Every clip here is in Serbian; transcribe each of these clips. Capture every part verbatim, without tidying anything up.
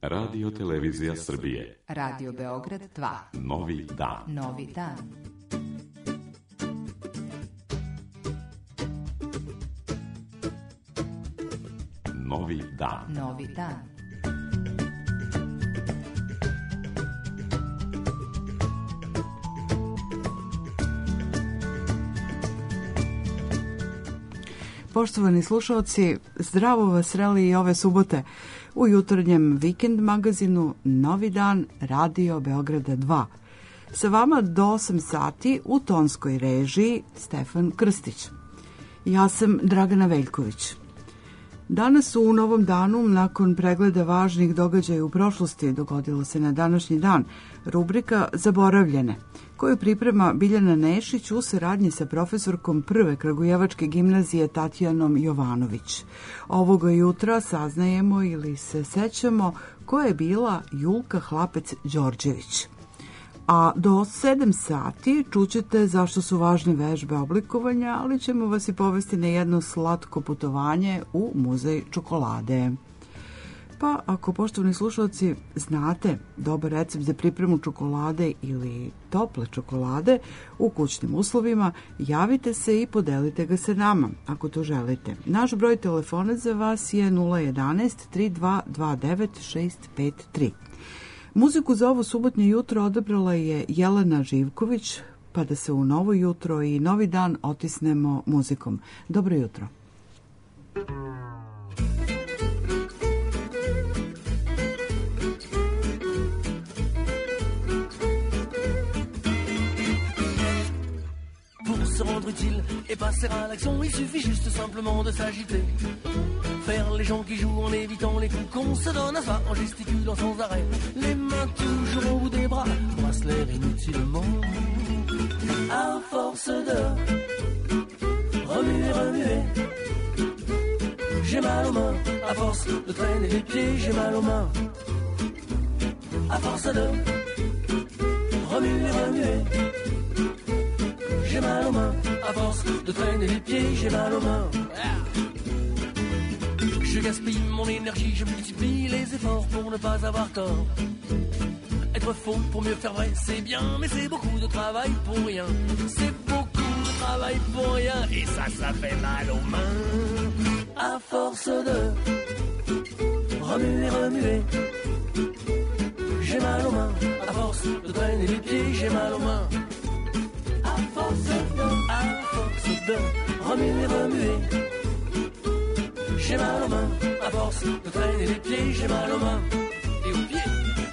Radio Televizija Srbije. Radio Beograd dva. Novi dan. Novi dan. Novi dan. Novi dan. Poštovani slušalci, zdravo vas sreli i ove subote u jutarnjem vikend magazinu Novi dan Radio Beograda dva. Sa vama do osam sati u tonskoj režiji Stefan Krstić. Ja sam Dragana Veljković. Danas u Novom danu, nakon pregleda važnih događaja u prošlosti, dogodilo se na današnji dan rubrika Zaboravljene, koju priprema Biljana Nešić u saradnji sa profesorkom Prve Kragujevačke gimnazije Tatjanom Jovanović. Ovoga jutra saznajemo ili se sećamo ko je bila Julka Hlapec-Đorđević. A do sedam sati čućete zašto su važne vežbe oblikovanja, ali ćemo vas i povesti na jedno slatko putovanje u muzej čokolade. Pa ako, poštovani slušalci, znate dobar recept za pripremu čokolade ili tople čokolade u kućnim uslovima, javite se i podelite ga sa nama, ako to želite. Naš broj telefona za vas je nula jedanaest tri dva dva devet šest pet tri. Muziku za ovo subotnje jutro odabrala je Jelena Živković, pa da se u novo jutro i novi dan otisnemo muzikom. Dobro jutro. Pour se rendre utile et passer à l'action, il suffit juste simplement de s'agiter. Faire les gens qui jouent en évitant les coups qu'on se donne à soi, en gesticulant sans arrêt, les mains toujours au bout des bras, brasse l'air inutilement. À force de remuer, remuer, j'ai mal aux mains. À force de traîner les pieds, j'ai mal aux mains. À force de remuer, remuer, j'ai mal aux mains. À force de traîner les pieds, j'ai mal aux mains. Je gaspille mon énergie, je multiplie les efforts pour ne pas avoir tort. Être faux pour mieux faire vrai, c'est bien, mais c'est beaucoup de travail pour rien. C'est beaucoup de travail pour rien, et ça, ça fait mal aux mains. À force de remuer, remuer, j'ai mal aux mains. À force de traîner les pieds, j'ai mal aux mains. À force de, à force de remuer, remuer, j'ai mal aux mains. À force de traîner les pieds, j'ai mal aux mains et aux pieds.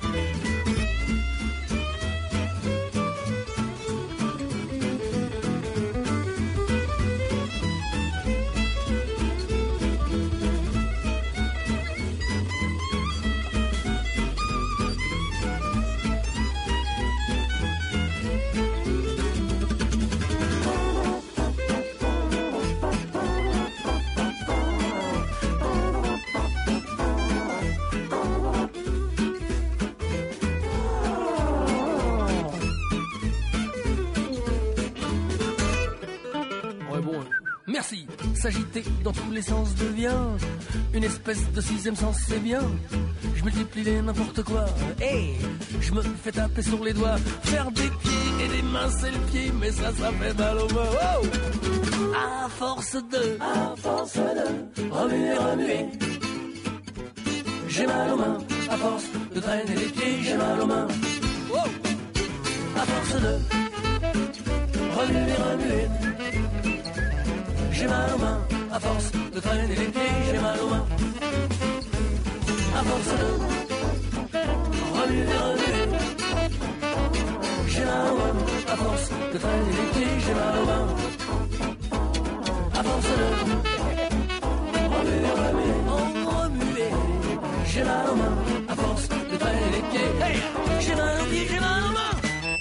Merci, s'agiter dans tous les sens devient une espèce de sixième sens, c'est bien. Je multiplie les n'importe quoi, et je me fais taper sur les doigts. Faire des pieds et des mains, c'est le pied, mais ça, ça fait mal aux mains. Oh, à force de, à force de remuer, remuer, j'ai mal aux mains. À force de traîner les pieds, j'ai mal aux mains. Oh, à force de remuer, remuer, j'ai mal aux mains. À force de traîner les pieds, j'ai mal aux mains. À force de remuer, remuer, j'ai mal aux mains. À force de traîner les pieds, j'ai mal aux mains. À force de remuer, remuer, remuer, j'ai mal aux mains. À force de traîner les pieds, hey, j'ai mal aux pieds, j'ai mal aux mains.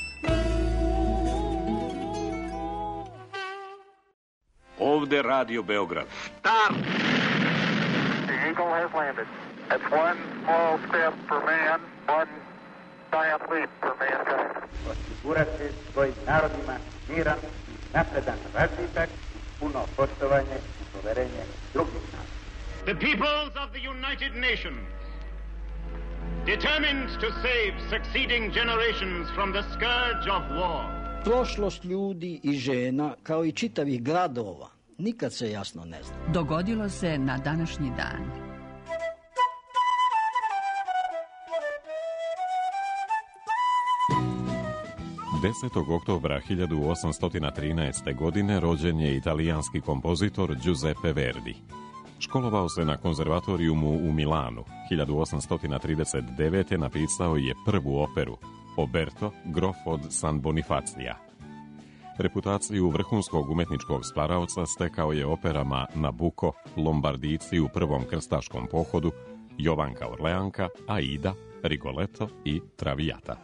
Ovde Radio Beograd. Stop! The Eagle has landed. That's one small step for man, one giant leap for mankind. Osigurati svojim narodima miran, napredan razvitak, puno poštovanje i poverenje drugih naroda. The peoples of the United Nations determined to save succeeding generations from the scourge of war. Prošlost ljudi i žena, kao i čitavih gradova, nikad se jasno ne zna. Dogodilo se na današnji dan. desetog oktobra hiljadu osamsto trinaeste. godine rođen je italijanski kompozitor Giuseppe Verdi. Školovao se na konzervatorijumu u Milanu. hiljadu osamsto trideset devete. napisao je prvu operu, Oberto, grof od San Bonifacija. Reputaciju vrhunskog umetničkog stvaraoca stekao je operama Nabucco, Lombardijci u prvom krstaškom pohodu, Jovanka Orleanka, Aida, Rigoletto i Traviata.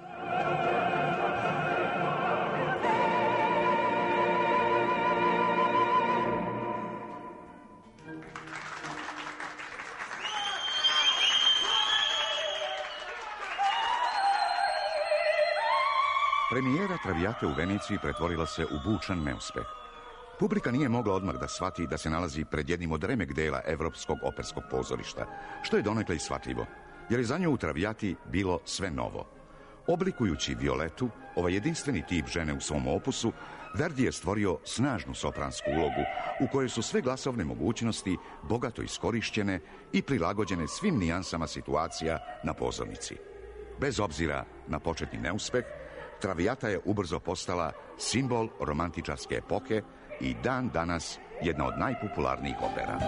Premijera Traviate u Veneciji pretvorila se u bučan neuspeh. Publika nije mogla odmah da shvati da se nalazi pred jednim od remek dela evropskog operskog pozorišta, što je donekle i shvatljivo, jer je za nju u Traviati bilo sve novo. Oblikujući Violetu, ovaj jedinstveni tip žene u svom opusu, Verdi je stvorio snažnu sopransku ulogu u kojoj su sve glasovne mogućnosti bogato iskorišćene i prilagođene svim nijansama situacija na pozornici. Bez obzira na početni neuspeh, Traviata je ubrzo postala simbol romantičarske epohe i dan danas jedna od najpopularnijih opera.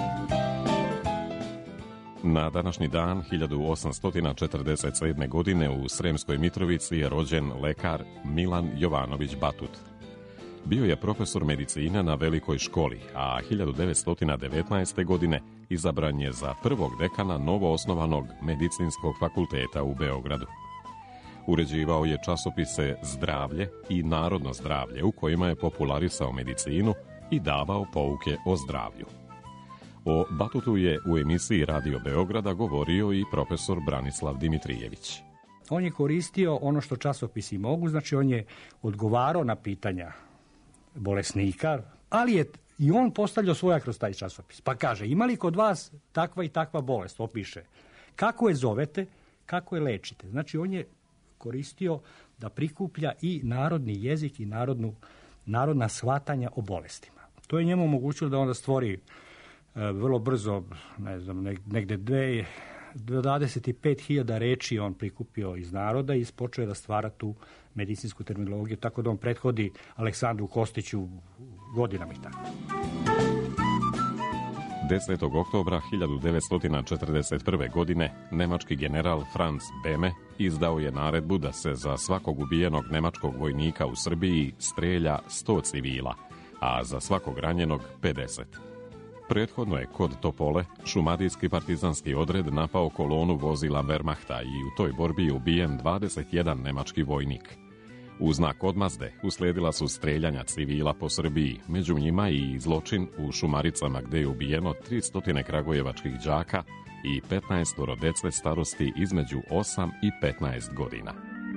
Na današnji dan hiljadu osamsto četrdeset sedme. godine u Sremskoj Mitrovici je rođen lekar Milan Jovanović Batut. Bio je profesor medicine na Velikoj školi, a hiljadu devetsto devetnaeste. godine izabran je za prvog dekana novoosnovanog medicinskog fakulteta u Beogradu. Uređivao je časopise Zdravlje i Narodno zdravlje, u kojima je popularisao medicinu i davao pouke o zdravlju. O Batutu je u emisiji Radio Beograda govorio i profesor Branislav Dimitrijević. On je koristio ono što časopisi mogu, znači on je odgovarao na pitanja bolesnika, ali je i on postavljao svoja kroz taj časopis. Pa kaže, ima li kod vas takva i takva bolest? Opiše. Kako je zovete, kako je lečite? Znači on je koristio da prikuplja i narodni jezik i narodnu, narodna shvatanja o bolestima. To je njemu omogućilo da onda stvori e, vrlo brzo, ne znam, negde dve, dvadeset pet hiljada reči on prikupio iz naroda i počeo je da stvara tu medicinsku terminologiju, tako da on prethodi Aleksandru Kostiću godinama i tako. desetog oktobra hiljadu devetsto četrdeset prve. godine nemački general Franz Beme izdao je naredbu da se za svakog ubijenog nemačkog vojnika u Srbiji strelja sto civila, a za svakog ranjenog pedeset. Prethodno je kod Topole šumadijski partizanski odred napao kolonu vozila Wehrmachta i u toj borbi je ubijen dvadeset jedan nemački vojnik. U znak odmazde uslijedila su streljanja civila po Srbiji, među njima i zločin u Šumaricama gde je ubijeno tristo kragujevačkih đaka i petnaest dece starosti između osam i petnaest godina.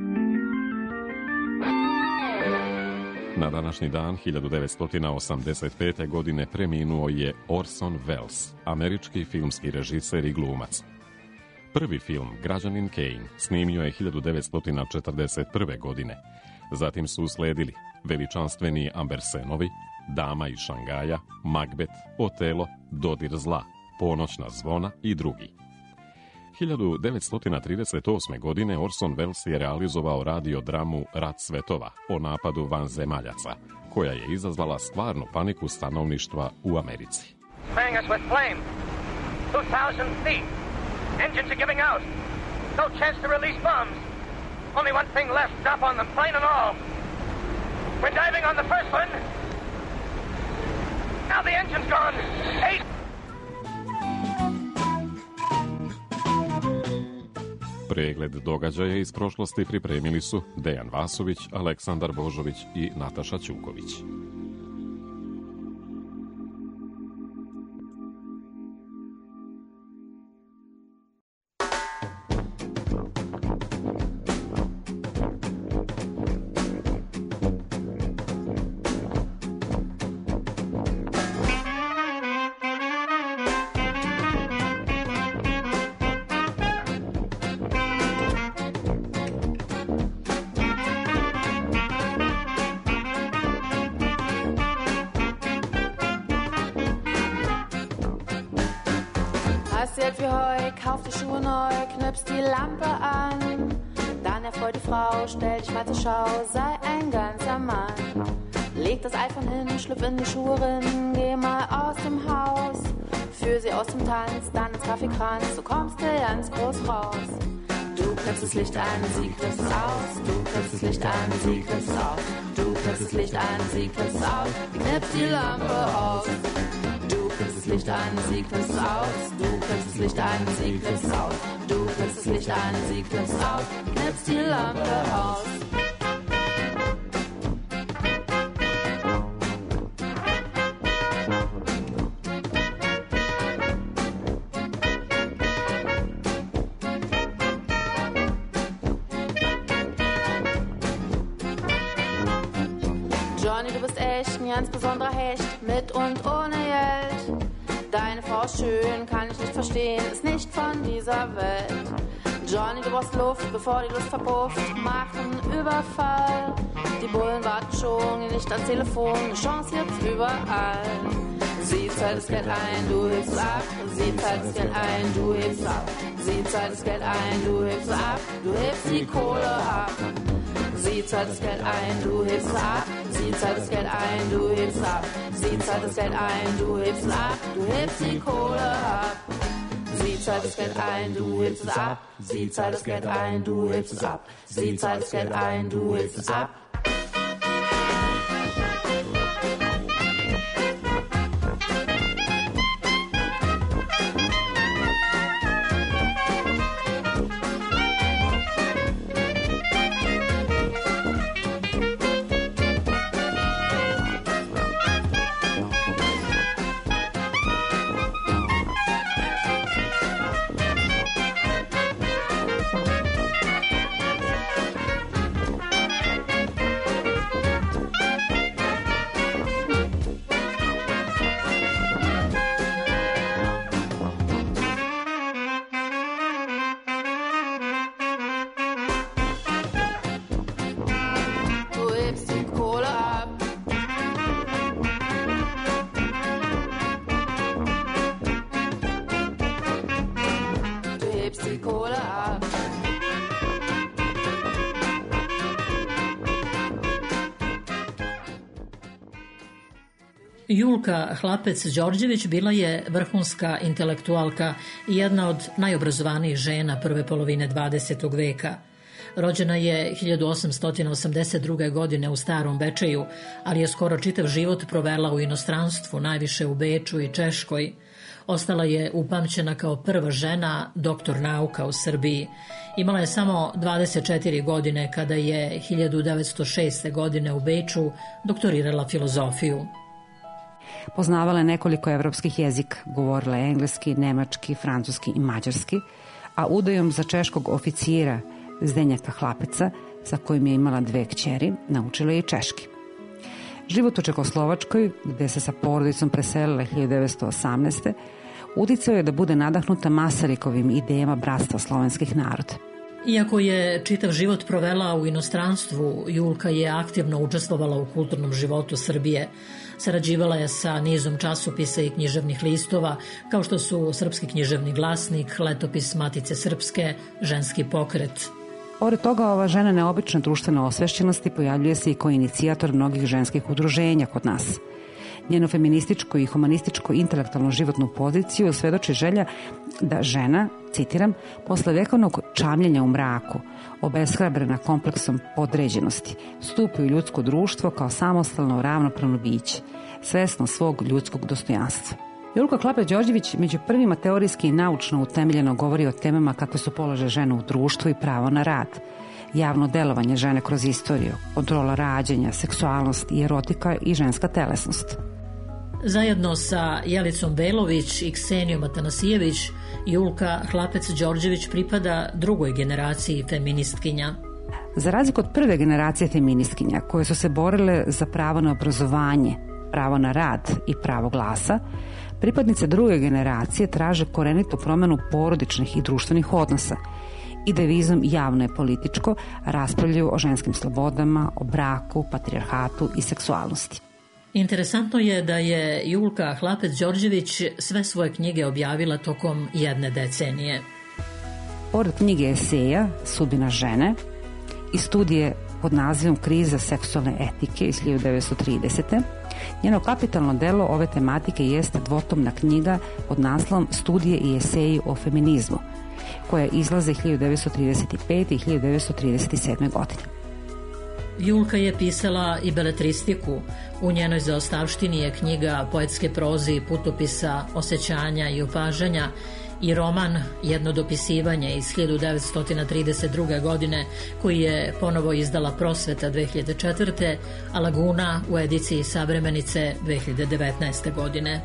Na današnji dan hiljadu devetsto osamdeset pete. godine preminuo je Orson Welles, američki filmski režiser i glumac. Prvi film, Građanin Kane, snimio je hiljadu devetsto četrdeset prve. godine. Zatim su usledili veličanstveni Ambersenovi, Dama iz Šangaja, Macbeth, Otelo, Dodir zla, Ponoćna zvona i drugi. hiljadu devetsto trideset osme. godine Orson Welles je realizovao radiodramu Rat svetova o napadu vanzemaljaca, koja je izazvala stvarnu paniku stanovništva u Americi. Spraying us with flame. two thousand feet. Engines are giving out. No chance to release bombs. Only one thing left, drop on them, plane and all. We're diving on the first one. Now the engine's gone. Eight. Pregled događaja iz prošlosti pripremili su Dejan Vasović, Aleksandar Božović i Nataša Ćuković. Weißt du jetzt wie heu, kauf die Schuhe neu, knipst die Lampe an. Dann erfreut die Frau, stell dich mal zur Schau, sei ein ganzer Mann. Leg das iPhone hin, schlüpf in die Schuhe rein, geh mal aus dem Haus. Führ sie aus dem Tanz, dann ins Kaffeekranz, so kommst du ganz groß raus. Du knipst das Licht an, sie knipst es aus. Du knipst das Licht an, sie knipst es aus. Du knipst das Licht an, sie knipst es aus. Sie knipst die Lampe aus. Du knipst das Licht an, sie knipst es aus. Du knipst das Licht an, sie knipst es aus. Du knipst das Licht an, sie knipst es aus. Knipst die Lampe aus. Johnny, du bist echt ein ganz besonderer Hecht, mit und ohne Geld. Deine Frau ist schön, kann ich nicht verstehen, ist nicht von dieser Welt. Johnny, du brauchst Luft, bevor die Lust verpufft, mach einen Überfall. Die Bullen warten schon, nicht ans Telefon, eine Chance jetzt überall. Sie zahlt das Geld ein, du hebst es ab. Sie zahlt das Geld ein, du hebst es ab. Sie zahlt das Geld ein, du hebst es ab. Du hebst die Kohle ab. Sie zahlt das Geld ein, du hebst es ab. Sie zahlt das Geld ein, du hebst es ab. Sie zahlt das Geld ein, du hebst es ab. Du hebst die Kohle ab. Sie zahlt das Geld ein, du hebst es ab. Sie zahlt das Geld ein, du hebst es ab. Sie zahlt das Geld ein, du hebst es ab. Julka Hlapec-Đorđević bila je vrhunska intelektualka i jedna od najobrazovanijih žena prve polovine dvadesetog veka. Rođena je hiljadu osamsto osamdeset druge. godine u Starom Bečeju, ali je skoro čitav život provela u inostranstvu, najviše u Beču i Češkoj. Ostala je upamćena kao prva žena, doktor nauka u Srbiji. Imala je samo dvadeset četiri godine kada je hiljadu devetsto šeste. godine u Beču doktorirala filozofiju. Poznavala je nekoliko evropskih jezika, govorila je engleski, nemački, francuski i mađarski, a udajom za češkog oficijera Zdenjaka Hlapeca, sa kojim je imala dve kćeri, naučila je i češki. Život u Čekoslovačkoj, gde se sa porodicom preselila hiljadu devetsto osamnaeste. uticao je da bude nadahnuta Masarikovim idejama bratstva slovenskih naroda. Iako je čitav život provela u inostranstvu, Julka je aktivno učestvovala u kulturnom životu Srbije. Sarađivala je sa nizom časopisa i književnih listova, kao što su Srpski književni glasnik, Letopis Matice Srpske, Ženski pokret. Pored toga, ova žena neobične društvene osvešćenosti pojavljuje se i kao inicijator mnogih ženskih udruženja kod nas. Njeno feminističko i humanističko intelektualno životnu poziciju svedoči želja da žena, citiram, posle vekovnog čamljenja u mraku, obeshrabrena kompleksom podređenosti, stupi u ljudsko društvo kao samostalno ravnopravno biće, svesno svog ljudskog dostojanstva. Julka Hlapec-Đorđević među prvima teorijski i naučno utemeljeno govori o temama kakve su položaj žena u društvu i pravo na rad, javno delovanje žene kroz istoriju, kontrola rađanja, seksualnost i erotika i ženska telesnost. Zajedno sa Jelicom Belović i Ksenijom Atanasijević, Julka Hlapec-Đorđević pripada drugoj generaciji feministkinja. Za razliku od prve generacije feministkinja koje su se borile za pravo na obrazovanje, pravo na rad i pravo glasa, pripadnice druge generacije traže korenitu promenu porodičnih i društvenih odnosa i devizom javno je političko raspravljaju o ženskim slobodama, o braku, patrijarhatu i seksualnosti. Interesantno je da je Julka Hlapec-Đorđević sve svoje knjige objavila tokom jedne decenije. Pored knjige eseja Sudbina žene i studije pod nazivom Kriza seksualne etike iz hiljadu devetsto tridesete. njeno kapitalno delo ove tematike jeste dvotomna knjiga pod naslovom Studije i eseji o feminizmu, koja izlaze hiljadu devetsto trideset pete. i hiljadu devetsto trideset sedme. godine. Julka je pisala i beletristiku. U njenoj zaostavštini je knjiga poetske proze i putopisa, osjećanja i opažanja i roman Jedno dopisivanje iz hiljadu devetsto trideset druge. godine koji je ponovo izdala Prosveta dve hiljade četvrte. a Laguna u ediciji Savremenice dve hiljade devetnaeste. godine.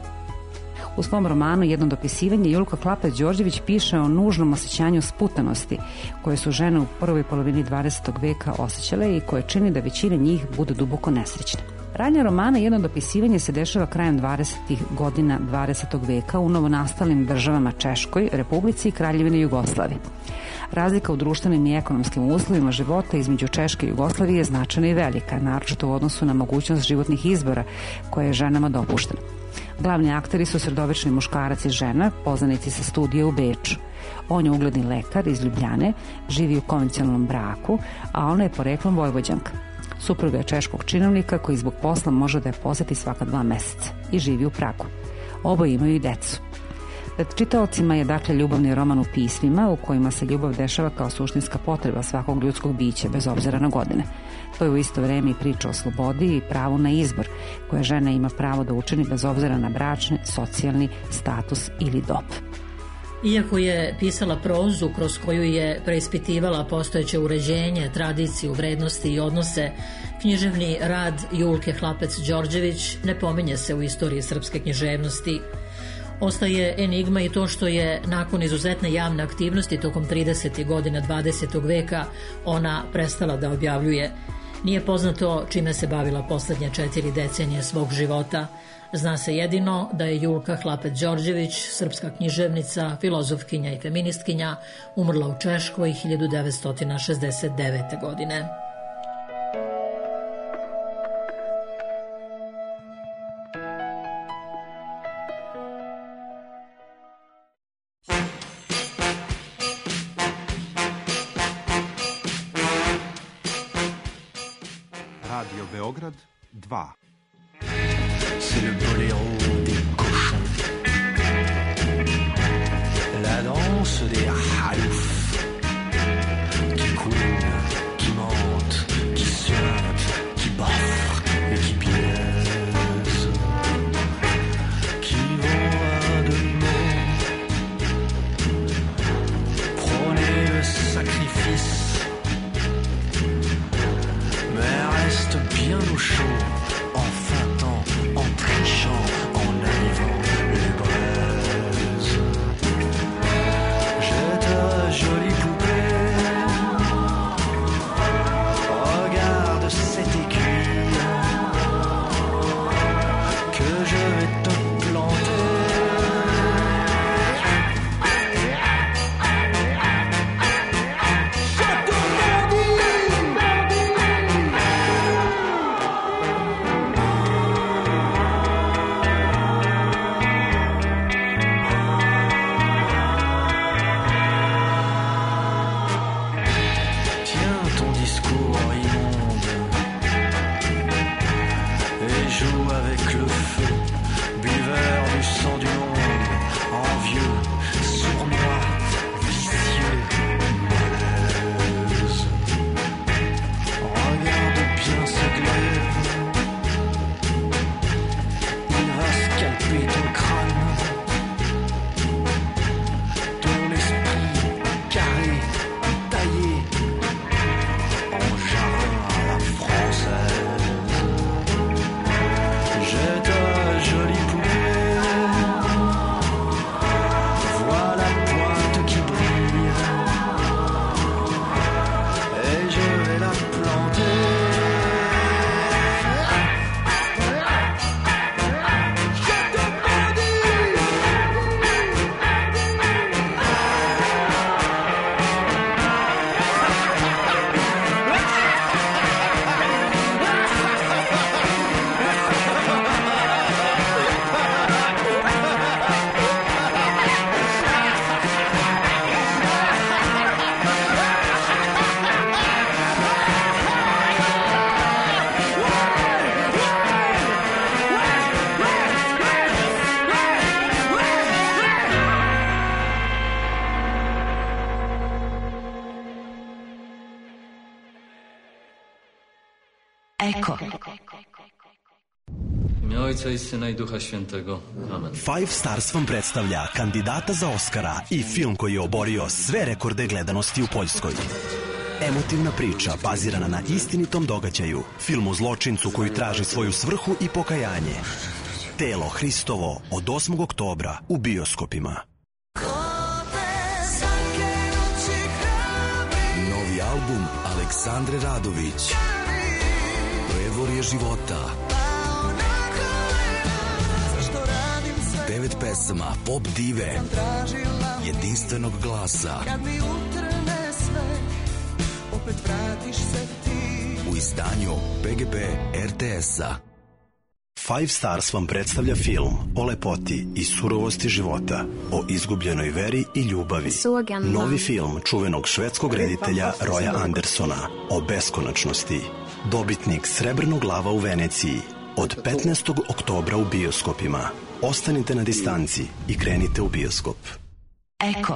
U svom romanu Jedno dopisivanje Julka Hlapec-Đorđević piše o nužnom osjećanju sputanosti koje su žene u prvoj polovini dvadesetog veka osjećale i koje čini da većina njih bude duboko nesrećne. Radnja romana Jedno dopisivanje se dešava krajem dvadesetih godina dvadesetog veka u novonastalim državama Češkoj, Republici i Kraljevini Jugoslaviji. Razlika u društvenim i ekonomskim uslovima života između Češke i Jugoslavije je značajna i velika, naročito u odnosu na mogućnost životnih izbora koje je ženama dopušteno. Glavni akteri su sredovečni muškarac i žena, poznanici sa studija u Beču. On je ugledni lekar iz Ljubljane, živi u konvencionalnom braku, a ona je poreklom Vojvođanka. Supruga je češkog činovnika koji zbog posla može da je poseti svaka dva meseca i živi u Pragu. Oboje imaju i decu. Pred čitaocima je dakle ljubavni roman u pismima u kojima se ljubav dešava kao suštinska potreba svakog ljudskog bića bez obzira na godine. To je u isto vreme i priča o slobodi i pravu na izbor koje žena ima pravo da učini bez obzira na bračni, socijalni status ili dob. Iako je pisala prozu kroz koju je preispitivala postojeće uređenje, tradiciju, vrednosti i odnose, književni rad Julke Hlapec-Đorđević ne pominje se u istoriji srpske književnosti. Ostaje enigma i to što je nakon izuzetne javne aktivnosti tokom tridesetih godina dvadesetog veka ona prestala da objavljuje. Nije poznato čime se bavila poslednje četiri decenije svog života. Zna se jedino da je Julka Hlapec-Đorđević, srpska književnica, filozofkinja i feministkinja, umrla u Češkoj hiljadu devetsto šezdeset devete. godine. Radio Beograd dva. C'est le boléro des cochons, la danse des haloufs, qui couinent, qui mentent, qui suintent, qui baffrent et qui pièzent, qui vont à demi, prôner le sacrifice, mais reste bien au chaud, en feintant, en trichant, en arrivant les braises. J'ai ta jolie poupée, regarde cet écu que je vais te planter. En Eko. U ime Oca i Sina i Duha Świętego. Amen. Five Stars vam predstavlja kandidata za Oscara i film koji je oborio sve rekorde gledanosti u Poljskoj. Emotivna priča bazirana na istinitom događaju, film o zločincu koji traži svoju svrhu i pokajanje. Telo Hristovo od osmog oktobra u bioskopima. Novi album Aleksandre Radović. Predvorje života. Devet pesama pop dive, jedinstvenog glasa. U izdanju P G P R T S-a. Five Stars vam predstavlja film o lepoti i surovosti života, o izgubljenoj veri i ljubavi. Novi film čuvenog švedskog reditelja Roya Andersona o beskonačnosti. Dobitnik Srebrnog lava u Veneciji od petnaestog oktobra u bioskopima. Ostanite na distanci i krenite u bioskop. Eko.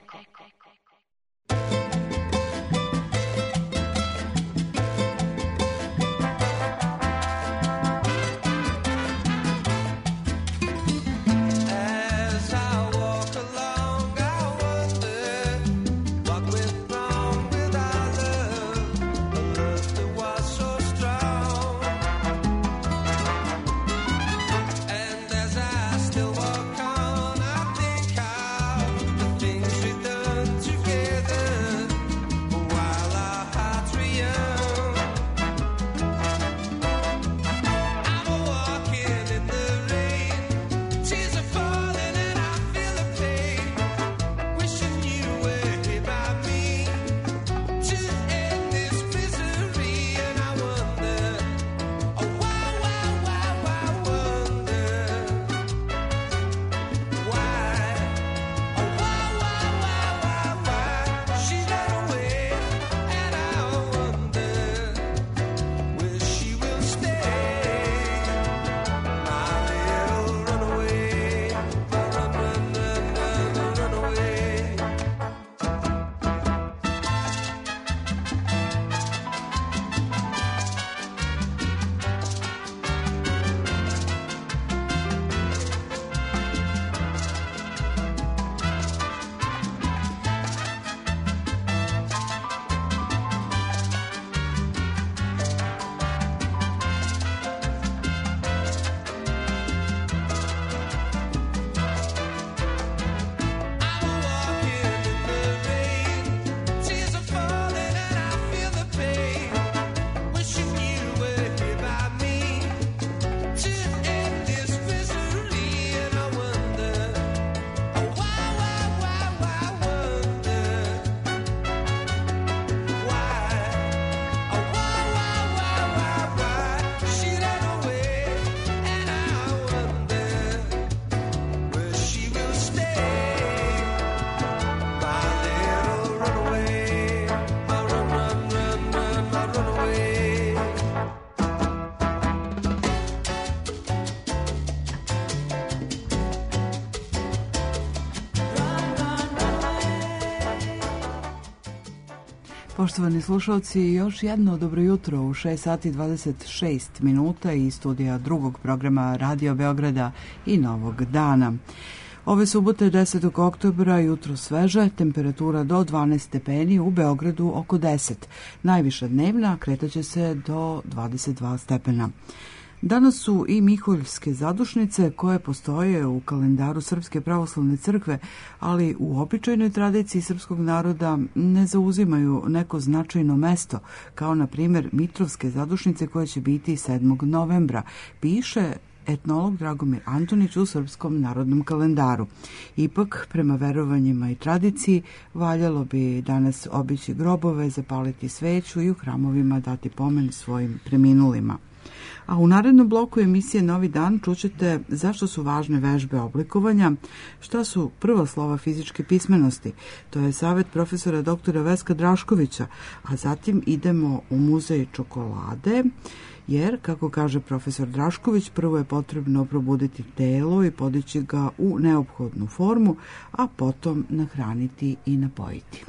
Poštovani slušalci, još jedno dobro jutro u šest sati dvadeset šest minuta iz studija drugog programa Radio Beograda i Novog dana. Ove subote desetog oktobra jutro sveže, temperatura do dvanaest stepeni, u Beogradu oko deset. Najviša dnevna kretaće se do dvadeset dva stepena. Danas su i miholjske zadušnice koje postoje u kalendaru Srpske pravoslavne crkve, ali u običajnoj tradiciji srpskog naroda ne zauzimaju neko značajno mesto, kao na primjer mitrovske zadušnice koje će biti sedmog novembra, piše etnolog Dragomir Antonić u Srpskom narodnom kalendaru. Ipak, prema verovanjima i tradiciji, valjalo bi danas obići grobove, zapaliti sveću i u hramovima dati pomen svojim preminulima. A u narednom bloku emisije Novi dan čućete zašto su važne vežbe oblikovanja, šta su prva slova fizičke pismenosti. To je savjet profesora doktora Veska Draškovića, a zatim idemo u muzej čokolade, jer, kako kaže profesor Drašković, prvo je potrebno probuditi telo i podići ga u neophodnu formu, a potom nahraniti i napojiti.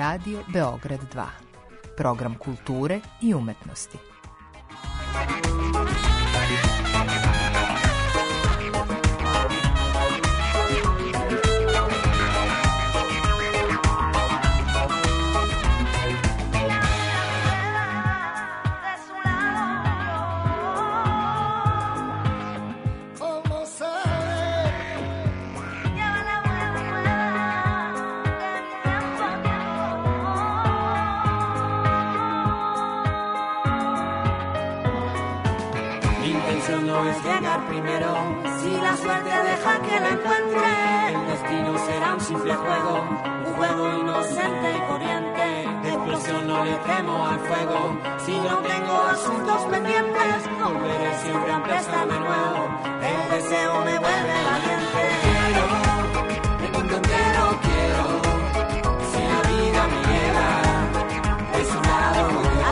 Radio Beograd dva. Program kulture i umetnosti. No es llegar primero, si la suerte deja que la encuentre, el destino será un simple juego, un juego inocente y corriente. De explosión no le temo al fuego, si no tengo asuntos pendientes, volveré siempre a empezar de nuevo, el deseo me vuelve valiente. Quiero, el mundo entero quiero, si la vida me lleva, de su lado voy yo.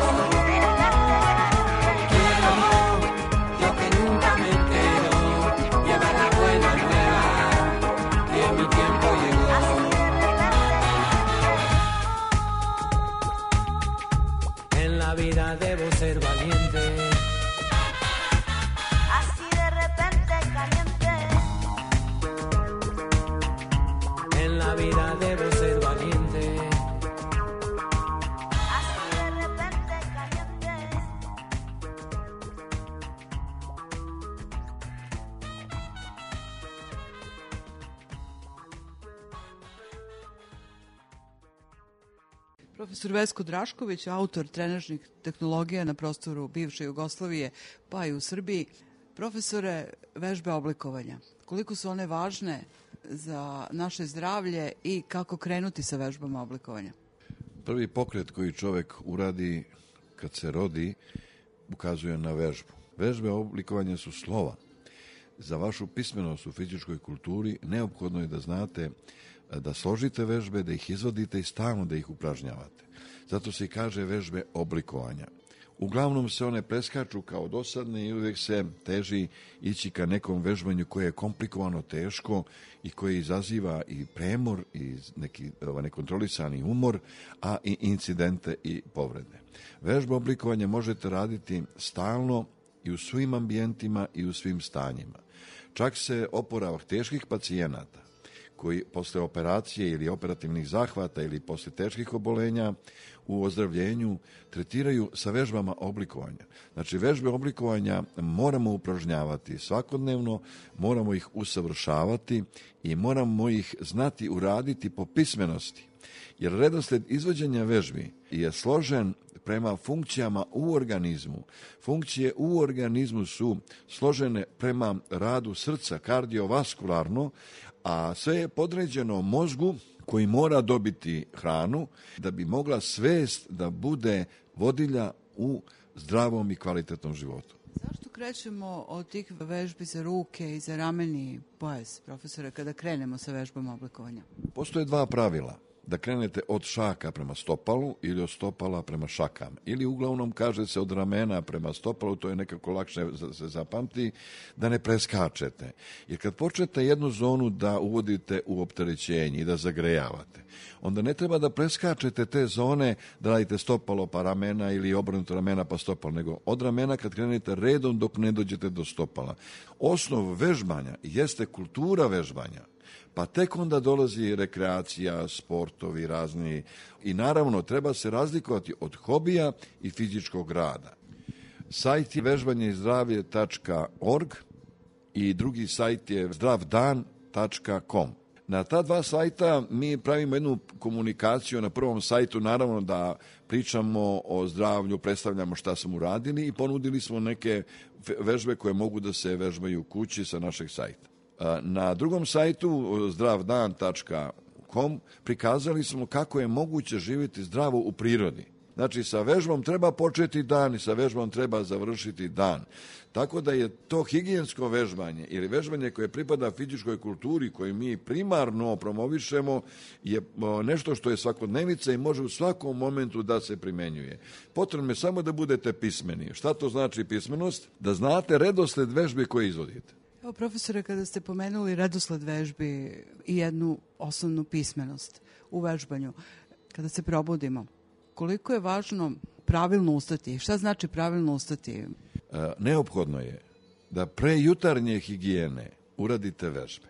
Vida debo ser valiente, así de repente caliente. En la vida debo ser valiente, así de repente caliente. Profesor Vesko Drašković, autor trenažnih tehnologija na prostoru bivše Jugoslavije, pa i u Srbiji. Profesore, vežbe oblikovanja, koliko su one važne za naše zdravlje i kako krenuti sa vežbama oblikovanja? Prvi pokret koji čovek uradi kad se rodi ukazuje na vežbu. Vežbe oblikovanja su slova. Za vašu pismenost u fizičkoj kulturi neophodno je da znate da složite vežbe, da ih izvodite i stalno da ih upražnjavate. Zato se i kaže vežbe oblikovanja. Uglavnom se one preskaču kao dosadne i uvijek se teži ići ka nekom vežbanju koje je komplikovano, teško i koje izaziva i premor i neki nekontrolisani umor, a i incidente i povrede. Vežbe oblikovanja možete raditi stalno i u svim ambijentima i u svim stanjima. Čak se oporavak teških pacijenata koji posle operacije ili operativnih zahvata ili posle teških obolenja u ozdravljenju tretiraju sa vežbama oblikovanja. Znači, vežbe oblikovanja moramo upražnjavati svakodnevno, moramo ih usavršavati i moramo ih znati uraditi po pismenosti. Jer redosled izvođenja vežbi je složen prema funkcijama u organizmu. Funkcije u organizmu su složene prema radu srca, kardiovaskularno, a sve je podređeno mozgu koji mora dobiti hranu da bi mogla svest da bude vodilja u zdravom i kvalitetnom životu. Zašto krećemo od tih vežbi za ruke i za rameni pojas, profesore, kada krenemo sa vežbama oblikovanja? Postoje dva pravila. Da krenete od šaka prema stopalu ili od stopala prema šakama. Ili uglavnom kaže se od ramena prema stopalu, to je nekako lakše se zapamti, da ne preskačete. Jer kad počnete jednu zonu da uvodite u opterećenje i da zagrejavate, onda ne treba da preskačete te zone da radite stopalo pa ramena ili obrnuto ramena pa stopalo, nego od ramena kad krenete redom dok ne dođete do stopala. Osnov vežbanja jeste kultura vežbanja. Pa tek onda dolazi rekreacija, sportovi razni i naravno treba se razlikovati od hobija i fizičkog rada. Sajt je vežbanje i zdravlje tačka org i drugi sajt je zdravdan tačka com. Na ta dva sajta mi pravimo jednu komunikaciju na prvom sajtu, naravno da pričamo o zdravlju, predstavljamo šta smo uradili i ponudili smo neke vežbe koje mogu da se vežbaju u kući sa našeg sajta. Na drugom sajtu zdravdan tačka com prikazali smo kako je moguće živjeti zdravo u prirodi. Znači, sa vežbom treba početi dan i sa vežbom treba završiti dan. Tako da je to higijensko vežbanje ili vežbanje koje pripada fizičkoj kulturi koju mi primarno promovišemo je nešto što je svakodnevica i može u svakom momentu da se primenjuje. Potrebno je samo da budete pismeni. Šta to znači pismenost? Da znate redosled vežbe koje izvodite. Evo, profesore, kada ste pomenuli redosled vežbi i jednu osnovnu pismenost u vežbanju, kada se probudimo, koliko je važno pravilno ustati? Šta znači pravilno ustati? Neophodno je da pre jutarnje higijene uradite vežbe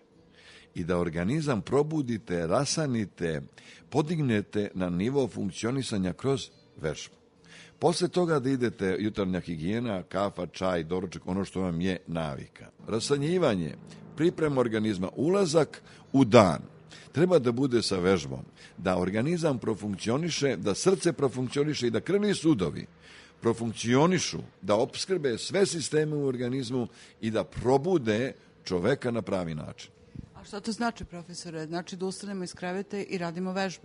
i da organizam probudite, rasanite, podignete na nivo funkcionisanja kroz vežbu. Posle toga da idete jutarnja higijena, kafa, čaj, doručak, ono što vam je navika. Rasanjivanje, priprema organizma, ulazak u dan treba da bude sa vežbom, da organizam profunkcioniše, da srce profunkcioniše i da krvni sudovi profunkcionišu, da opskrbe sve sisteme u organizmu i da probude čoveka na pravi način. A šta to znači, profesore? Znači da ustanemo iz kreveta i radimo vežbe?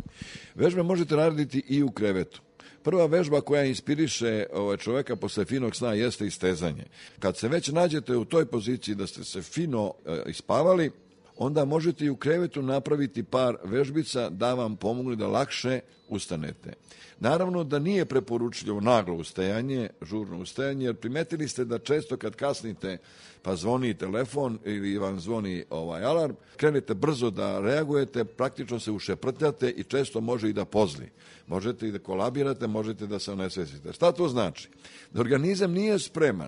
Vežbe možete raditi i u krevetu. Prva vežba koja inspiriše čoveka posle finog sna jeste istezanje. Kad se već nađete u toj poziciji da ste se fino ispavali, onda možete i u krevetu napraviti par vežbica da vam pomognu da lakše ustanete. Naravno da nije preporučljivo naglo ustajanje, žurno ustajanje, jer primetili ste da često kad kasnite pa zvoni telefon ili vam zvoni ovaj alarm, krenete brzo da reagujete, praktično se ušeprtljate i često može i da pozli. Možete i da kolabirate, možete da se onesvestite. Šta to znači? Da organizam nije spreman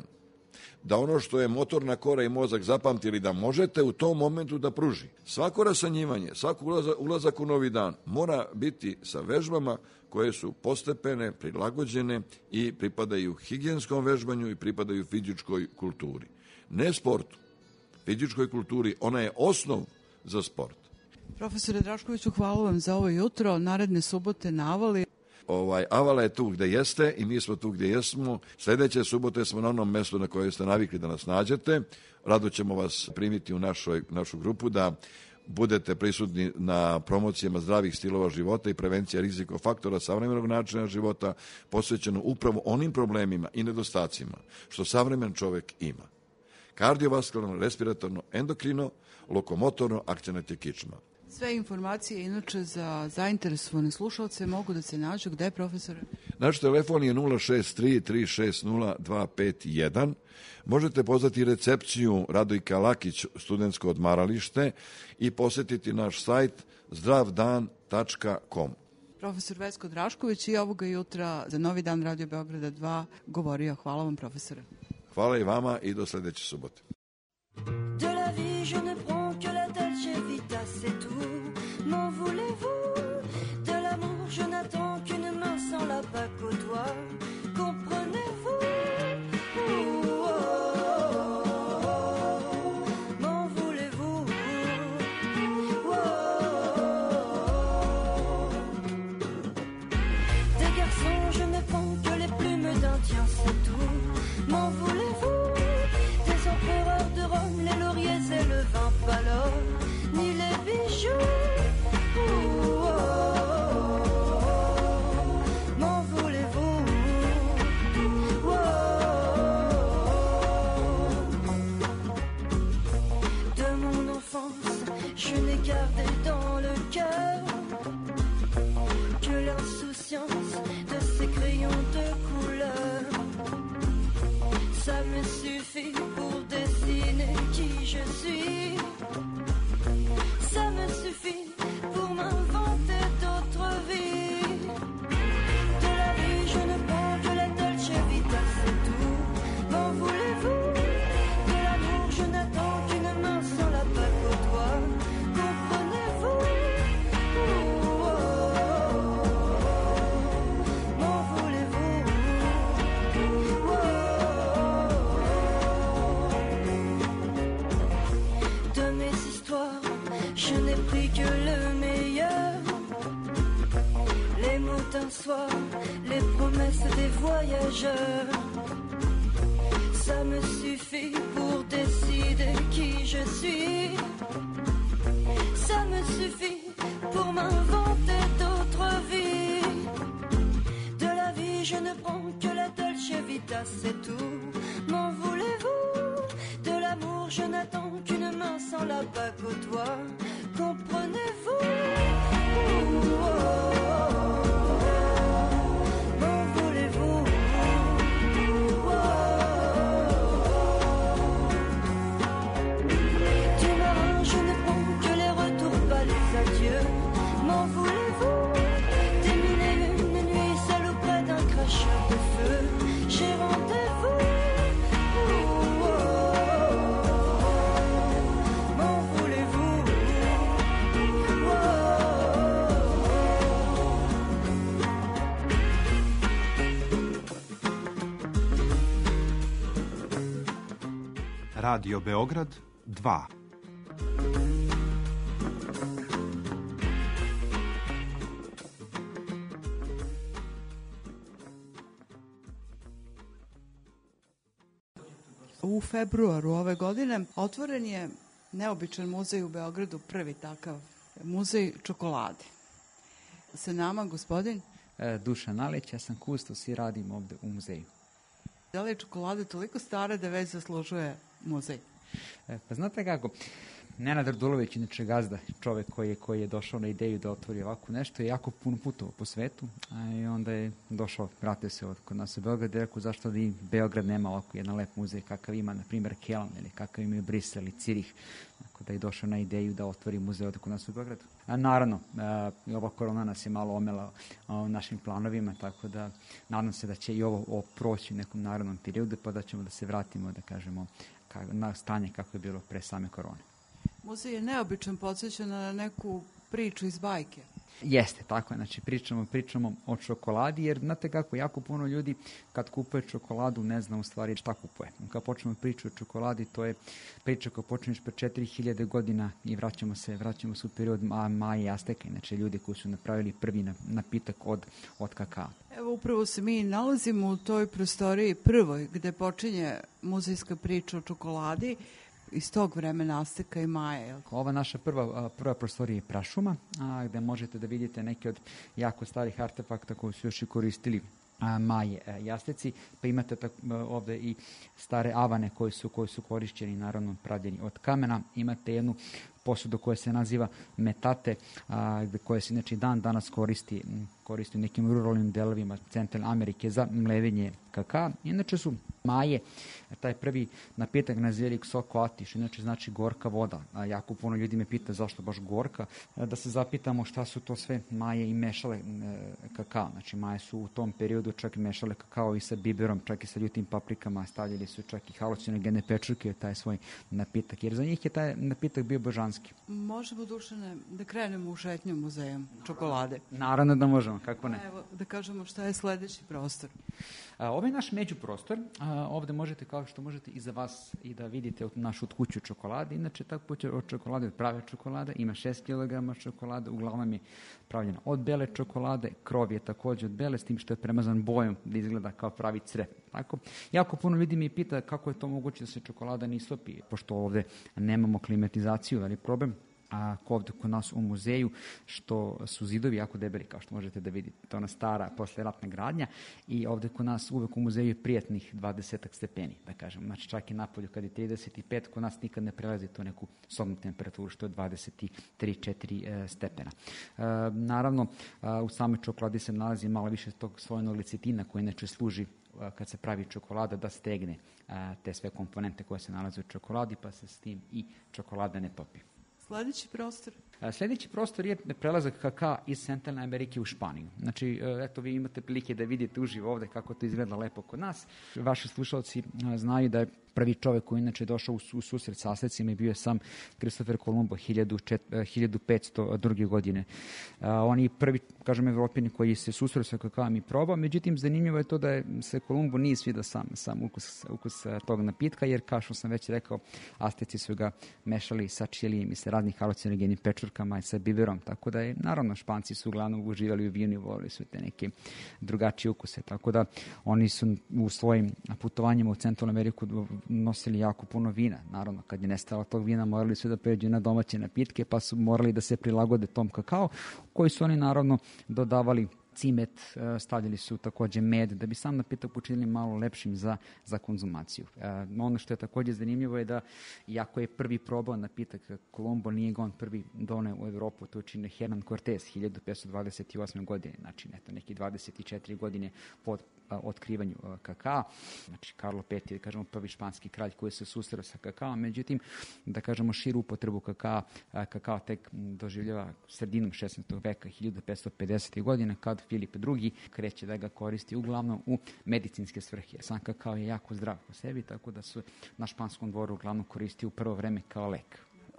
da ono što je motorna kora i mozak zapamtili da možete u tom momentu da pruži. Svako rasanjivanje, svako ulazak u novi dan mora biti sa vežbama koje su postepene, prilagođene i pripadaju higijenskom vežbanju i pripadaju fizičkoj kulturi. Ne sportu, fizičkoj kulturi, ona je osnov za sport. Profesore Draškoviću, hvala vam za ovo jutro. Naredne subote na Avali. Ovaj, Avala je tu gde jeste i mi smo tu gde jesmo. Sljedeće subote smo na onom mestu na koje ste navikli da nas nađete. Rado ćemo vas primiti u našoj, našu grupu da budete prisutni na promocijama zdravih stilova života i prevencija rizikofaktora savremenog načina života posvećeno upravo onim problemima i nedostacima što savremen čovek ima. Kardiovaskularno, respiratorno, endokrino, lokomotorno, akcionat je kičma. Sve informacije, inače, za zainteresovane slušalce mogu da se nađu. Gde, profesore? Naš telefon je nula šest tri tri šest nula dva pet jedan. Možete pozvati recepciju Radojka Lakić, studentsko odmaralište, i posetiti naš sajt zdrav dan tačka com. Profesor Vesko Drašković i ovoga jutra za Novi dan Radio Beograda dva govorio. Hvala vam, profesore. Hvala i vama i do sljedeće subote. De la vie je ne prends que la dolce vita, c'est tout. M'en voulez-vous? De l'amour je n'attends qu'une main sans la bague au doigt. Comprenez-vous? Oh, oh, oh. M'en voulez-vous? Oh, oh. Des garçons je ne prends que les plumes d'un tien, c'est tout. M'en voulez-vous? Des empereurs de Rome, les lauriers et le vin pâle, ni les bijoux. Oh, oh, oh. M'en voulez-vous? Oh, oh. De mon enfance, je n'ai gardé dans le cœur que l'insouciance de ces crayons de couleur. Ça me suffit pour dessiner qui je suis. Ça me suffit pour m'inventer d'autres vies. De la vie je ne prends que la dolce vita, c'est tout. M'en voulez-vous? De l'amour je n'attends qu'une main sans la bague au doigt. Comprenez-vous? Oh, oh, oh. M'en voulez-vous? Oh, oh. De mes histoires, je n'ai pris que le meilleur. Les mots d'un soir, les promesses des voyageurs. Ça me suffit pour décider qui je suis. Ça me suffit pour m'inventer d'autres vies. De la vie, je ne prends que la dolce vita, c'est tout. M'en voulez-vous? De l'amour, je n'attends qu'une main sans la bague au doigt. Comprenez-vous? Oh, oh, oh. M'en voulez-vous? Oh, oh, oh. Du marin, je ne prends que les retours, pas les adieux. M'en voulez-vous? Radio Beograd dva. U februaru ove godine otvoren je neobičan muzej u Beogradu, prvi takav muzej čokolade. Sa nama gospodin? E, Dušan Nalić, ja sam kustos i radim ovde u muzeju. Da li je čokolada toliko stara da već zaslužuje muzej? E, pa znate kako, Nenad Radulović, inače gazda, čovek koji je, koji je došao na ideju da otvori ovako nešto, je jako puno putovao po svetu, a i onda je došao, vratio se od kod nas u Beograd i rekao zašto da i Beograd nema ovako jedan lep muzej kakav ima, na primjer, Keln ili kakav imaju Brisel i Cirih, tako da je došao na ideju da otvori muzej od kod nas u Beogradu. A naravno, a, i ova korona nas je malo omela u našim planovima, tako da nadam se da će i ovo, ovo proći u nekom narednom periodu, pa da ćemo da se vratimo, da kažemo, ka, na stanje kako je bilo pre same korone. Muzej je neobičan, podsjeća na neku priču iz bajke. Jeste, tako je, znači pričamo, pričamo o čokoladi, jer znate kako, jako puno ljudi kad kupuje čokoladu ne zna u stvari šta kupuje. Kad počnemo priču o čokoladi, to je priča koja počneš pre četiri hiljade godina i vraćamo se, vraćamo se u period Maje i Azteka, znači ljudi koji su napravili prvi napitak od, od kakaa. Evo, upravo se mi nalazimo u toj prostoriji prvoj gde počinje muzejska priča o čokoladi, iz tog vremena Azteka i Maje. Ova naša prva, prva prostorija je prašuma, a, gde možete da vidite neke od jako starih artefakta koji su još i koristili a, Maje i Azteci, pa imate tak, ovde i stare avane koji su, koji su korišćeni, naravno pravljeni od kamena. Imate jednu posudu koja se naziva metate, a, koja se znači dan danas koristi, koristi u nekim ruralnim delovima Centralne Amerike za mlevenje kakaa. Inače su Maje, taj prvi napitak nazivali ksoko atiš, inače znači gorka voda. A jako puno ljudi me pita zašto baš gorka. Da se zapitamo šta su to sve Maje i mešale e, kakao. Znači Maje su u tom periodu čak mešale kakao i sa biberom, čak i sa ljutim paprikama, stavljali su čak i halucinogene pečurke u taj svoj napitak, jer za njih je taj napitak bio božanski. Možemo, Dušane, da krenemo u šetnju muzejom čokolade? Naravno da možemo, kako ne. Evo, da kažemo šta je sledeći prostor. A, ovo je naš međuprostor. A, ovde možete, kao što možete i za vas i da vidite našu kuću čokolade. Inače, tako kuća od čokolade, od prave čokolade, ima šest kilograma čokolade, uglavnom je pravljena od bele čokolade, krov je takođe od bele, s tim što je premazan bojom da izgleda kao pravi crep. Tako, jako puno ljudi mi pita kako je to moguće da se čokolada ne istopi, pošto ovde nemamo klimatizaciju, ali problem a ovde kod nas u muzeju, što su zidovi jako debeli, kao što možete da vidite. To je ona stara posleratna gradnja i ovde kod nas uvek u muzeju je prijatnih dvadeset stepeni, da kažem. Znači čak i napolju kad je trideset pet, kod nas nikad ne prelazi to neku sobnu temperaturu, što je dvadeset tri četiri e, stepena. E, naravno, a, u samoj čokoladi se nalazi malo više tog svojnog lecitina koji inače služi kad se pravi čokolada da stegne a, te sve komponente koje se nalaze u čokoladi, pa se s tim i čokolada ne topi. Sledeći prostor? Sljedeći prostor je prelazak kakaa iz Centralne Amerike u Španiju. Znači, eto, vi imate prilike da vidite uživo ovde kako to izgleda lepo kod nas. Vaši slušalci znaju da je prvi čovek koji inače došao u susret sa Aztecima i bio je sam Kristofer Kolumbo hiljadu petsto druge godine. On je prvi, kažem, Evropin koji se susreo sa kakaom i probao, međutim, zanimljivo je to da je se Kolumbo nije sviđao sam, sam ukus, ukus tog napitka, jer, kao što sam već rekao, Azteci su ga mešali sa čilijem i sa raznih halucinogenim pečurkama i sa biberom, tako da je, naravno, Španci su uglavnom uživali u vinu i volili su te neke drugačije ukuse, tako da oni su u svojim putovanjima u Centralnu Ameriku nosili jako puno vina. Naravno, kad je nestalo tog vina, morali su da pređu na domaće napitke, pa su morali da se prilagode tom kakao, koji su oni naravno dodavali cimet, stavljali su takođe med, da bi sam napitak učinili malo lepšim za, za konzumaciju. Ono što je takođe zanimljivo je da, iako je prvi probao napitak Kolumbo, nije ga on prvi doneo u Evropu, to učinio Hernan Cortés hiljadu petsto dvadeset osme godine, znači neto neki dvadeset četiri godine pod otkrivanju kakaa. Znači, Karlo peti je, da kažemo, prvi španski kralj koji se susreo sa kakaom, međutim, da kažemo, širu upotrebu kakaa, kakao tek doživljava sredinom šesnaestog veka, hiljadu petsto pedesete godine, kad Filip drugi kreće da ga koristi uglavnom u medicinske svrhe. Sam kakao je jako zdrav po sebi, tako da su na španskom dvoru uglavnom koristi u prvo vreme kao lek.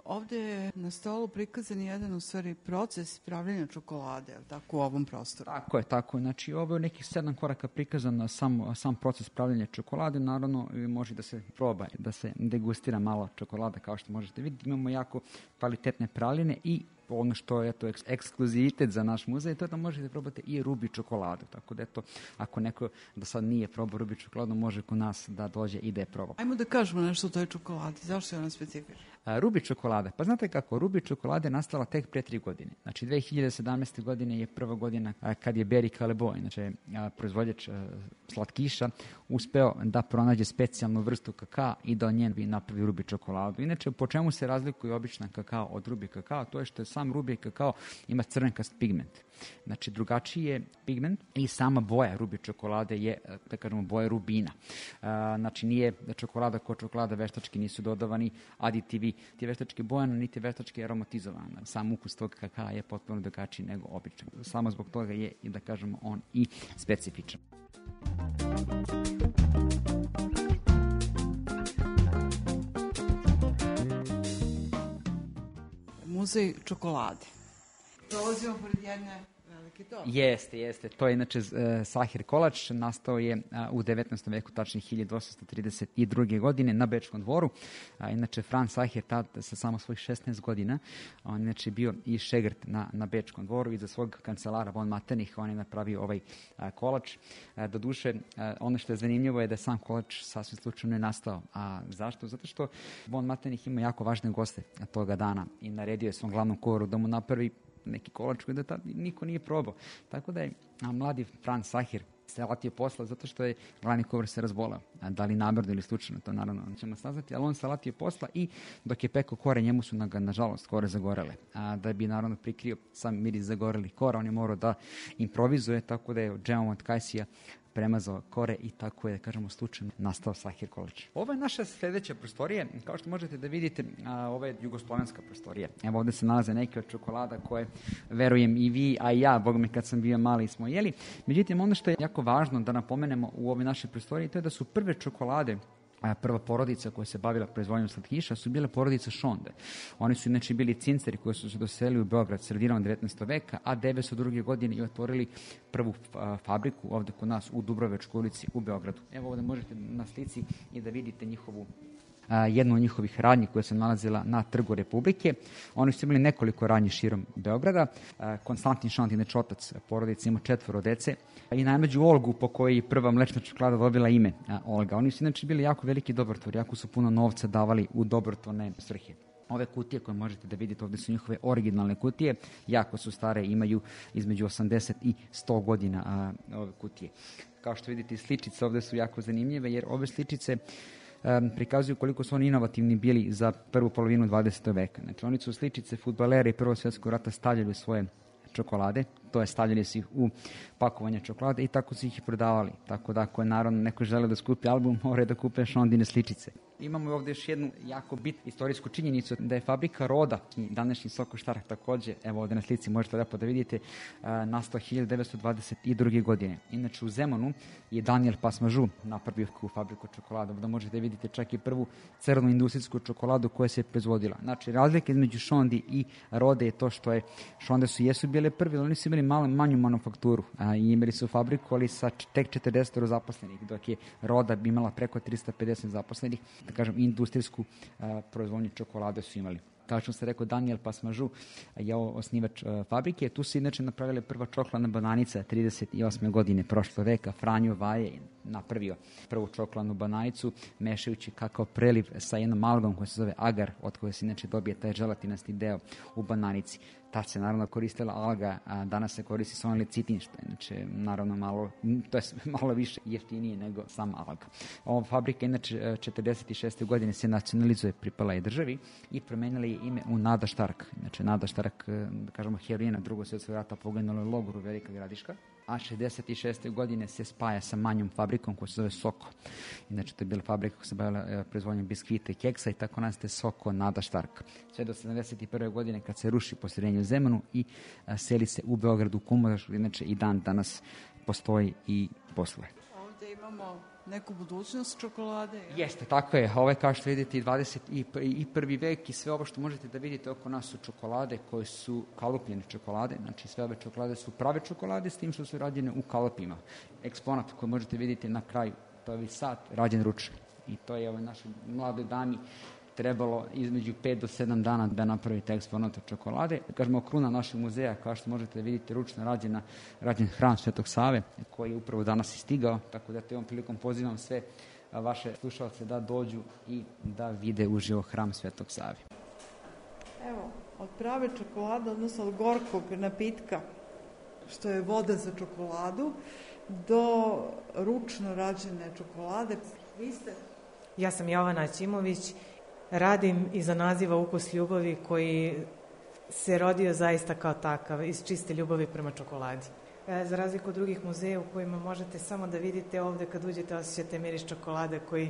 ovdje je na stolu prikazan jedan u stvari proces pravljenja čokolade, tako u ovom prostoru. Tako je, tako je. Znači, ovo je nekih sedam koraka prikazan na sam, sam proces pravljenja čokolade. Naravno, može da se proba, da se degustira malo čokolada, kao što možete vidjeti. Imamo jako kvalitetne praline i ono što je to ekskluzivitet za naš muzej, to je da možete probati i rubi čokoladu. Tako da eto, ako neko do sad nije probao rubi čokoladu, može kod nas da dođe i da je probao. Ajmo da kažemo nešto o toj čokoladi. Zašto je ona specifična? Rubi čokolada. Pa znate kako, rubi čokolada je nastala tek pre tri godine. Znači, dve hiljade sedamnaeste. godine je prva godina kad je Barry Callebaut, znači proizvođač slatkiša, uspeo da pronađe specijalnu vrstu kakaa i da njen napravi rubi čokoladu. Inače, po čemu se razlikuje običan kakao od rubi kakao? To je što je sam rubi kakao ima crvenkast pigment. Znači, drugačiji je pigment i sama boja rubi čokolade je, da kažemo, boja rubina. Znači, nije čokolada ko čokolada, veštački nisu dodavani aditivi, ti veštački bojana, niti veštački aromatizovana. Sam ukus tog kakaa je potpuno drugačiji nego običan. Samo zbog toga je, i da kažemo, on i specifičan. Muzej čokolade. Prolazimo pored jedne velike torbe. Jeste, jeste. To je inače Sahir kolač. Nastao je u devetnaestom veku, tačnije hiljadu osamsto trideset druge. godine na Bečkom dvoru. Inače, Franz Sahir tad sa samo svojih šesnaest godina, on inače bio i šegrt na, na Bečkom dvoru i za svog kancelara von Metternich on je napravio ovaj kolač. Doduše, ono što je zanimljivo je da je sam kolač sasvim slučajno je nastao. A zašto? Zato što von Metternich ima jako važne goste toga dana i naredio je svom glavnom kuvaru da mu napravi neki kolač koji da tad niko nije probao. Tako da je a, mladi Franz Sahir se latio posla zato što je glavni kuvar se razbolao. A, da li namerno ili slučajno, to naravno ćemo saznati, ali on se latio posla i dok je pekao kore, njemu su na, nažalost kore zagorele. A, da bi naravno prikrio sam miris zagorelih kora, on je morao da improvizuje, tako da je od džemom od kajsija premazao kore i tako je, da kažemo, slučajno nastao Sahir kolač. Ovo je naša sljedeća prostorija. Kao što možete da vidite, a, ovo je jugoslovenska prostorija. Evo ovdje se nalaze neke od čokolada koje, verujem i vi, a i ja, Bog mi, kad sam bio mali smo jeli. Međutim, ono što je jako važno da napomenemo u ovoj našoj prostoriji, to je da su prve čokolade, prva porodica koja se bavila proizvodnjom slatkiša su bile porodice Šonde. Oni su inače bili cinceri koji su se doselili u Beograd sredinom devetnaestog veka, a devetsto druge. godine i otvorili prvu fabriku ovdje kod nas u Dubrovačkoj ulici u Beogradu. Evo ovdje možete na slici i da vidite njihovu jednu od njihovih radnji koja se nalazila na Trgu Republike. Oni su imali nekoliko radnji širom Beograda. Konstantin Šond, inače otac porodice, ima četvoro dece i najmlađu Olgu po kojoj prva mlečna čokolada dobila ime Olga. Oni su inače bili jako veliki dobrotvorci, jako su puno novca davali u dobrotvorne svrhe. Ove kutije koje možete da vidite ovdje su njihove originalne kutije, jako su stare, imaju između osamdeset i sto godina a, ove kutije. Kao što vidite, sličice ovdje su jako zanimljive jer ove sličice Um, prikazuju koliko su oni inovativni bili za prvu polovinu dvadesetog veka. Znači, oni su sličice fudbalera i Prvog svjetskog rata stavljali u svoje čokolade, to je stavljali su ih u pakovanje čokolade i tako su ih i prodavali. Tako da ako je naravno neko žele da skupi album, mora da kupe Šondine sličice. Imamo ovdje još jednu jako bit istorijsku činjenicu da je fabrika Roda, današnji Sokoštar također, evo ovdje na slici možete lepo da vidite, nastao hiljadu devetsto dvadeset druge. godine. Inače u Zemunu je Daniel Pasmažu napravio tu fabriku čokolada, da možete vidjeti čak i prvu crnu industrijsku čokoladu koja se je proizvodila. Znači razlika između Šondi i Rode je to što je Šonde su jesu bile prvi, ali oni su imali malo manju manufakturu a, i imali su fabriku, ali sa tek četrdeset zaposlenih, dok je Roda bi imala preko tristo pedeset zaposlenih. Da kažem, industrijsku a, proizvodnju čokolade su imali. Kao što sam rekao, Daniel Pasmažu je osnivač a, fabrike. Tu se inače napravila prva čokoladna bananica trideset osme. godine prošlog veka. Franjo Vaje je napravio prvu čokoladnu bananicu mešajući kakao preliv sa jednom algom koja se zove agar, od koje se inače dobije taj želatinasti deo u bananici. Tad se naravno koristila alga, a danas se koristi samo lecitin, što je inače naravno malo, to je malo više jeftinije nego sama alga. Ova fabrika inače četrdeset šeste. godine se nacionalizuje, pripala je državi i promenila je ime u Nada Štark. Znači Nada Štark, da kažemo, heroina Drugog svjetskog rata poginula u logoru Velika Gradiška, a šezdeset šeste. godine se spaja sa manjom fabrikom koja se zove Soko. Inače to je bila fabrika koja se bavila proizvodnjom biskvita i keksa i tako nastaje Soko Nada Štark. Sve do sedamdeset prve. godine kad se ruši postrojenje u Zemunu i a, seli se u Beogradu u Kumorašu, inače i dan danas postoji i posluje. Ovdje ovde imamo neku budućnost čokolade. Ja? Jeste, tako je. Ovo je, kao što vidite, i dvadeset prvi vek i sve ovo što možete da vidite oko nas su čokolade koje su kalupljene čokolade. Znači, sve ove čokolade su prave čokolade s tim što su rađene u kalupima. Eksponat koji možete vidjeti na kraju, to je sat rađen ručno. I to je ovoj našoj mladoj dami trebalo između pet do sedam dana da napravite eksponat od čokolade. Kažemo, kruna našeg muzeja, kao što možete vidjeti, ručno rađena, rađen hram Svetog Save, koji je upravo danas i stigao, tako da te ovom prilikom pozivam sve vaše slušalce da dođu i da vide uživo hram Svetog Save. Evo, od prave čokolade, odnosno od gorkog napitka, što je voda za čokoladu, do ručno rađene čokolade. Vi ste? Ja sam Jovana Ćimović. Radim iza naziva Ukus ljubavi, koji se rodio zaista kao takav, iz čiste ljubavi prema čokoladi. Za razliku od drugih muzeja u kojima možete samo da vidite, ovde kad uđete osjećate miris čokolade koji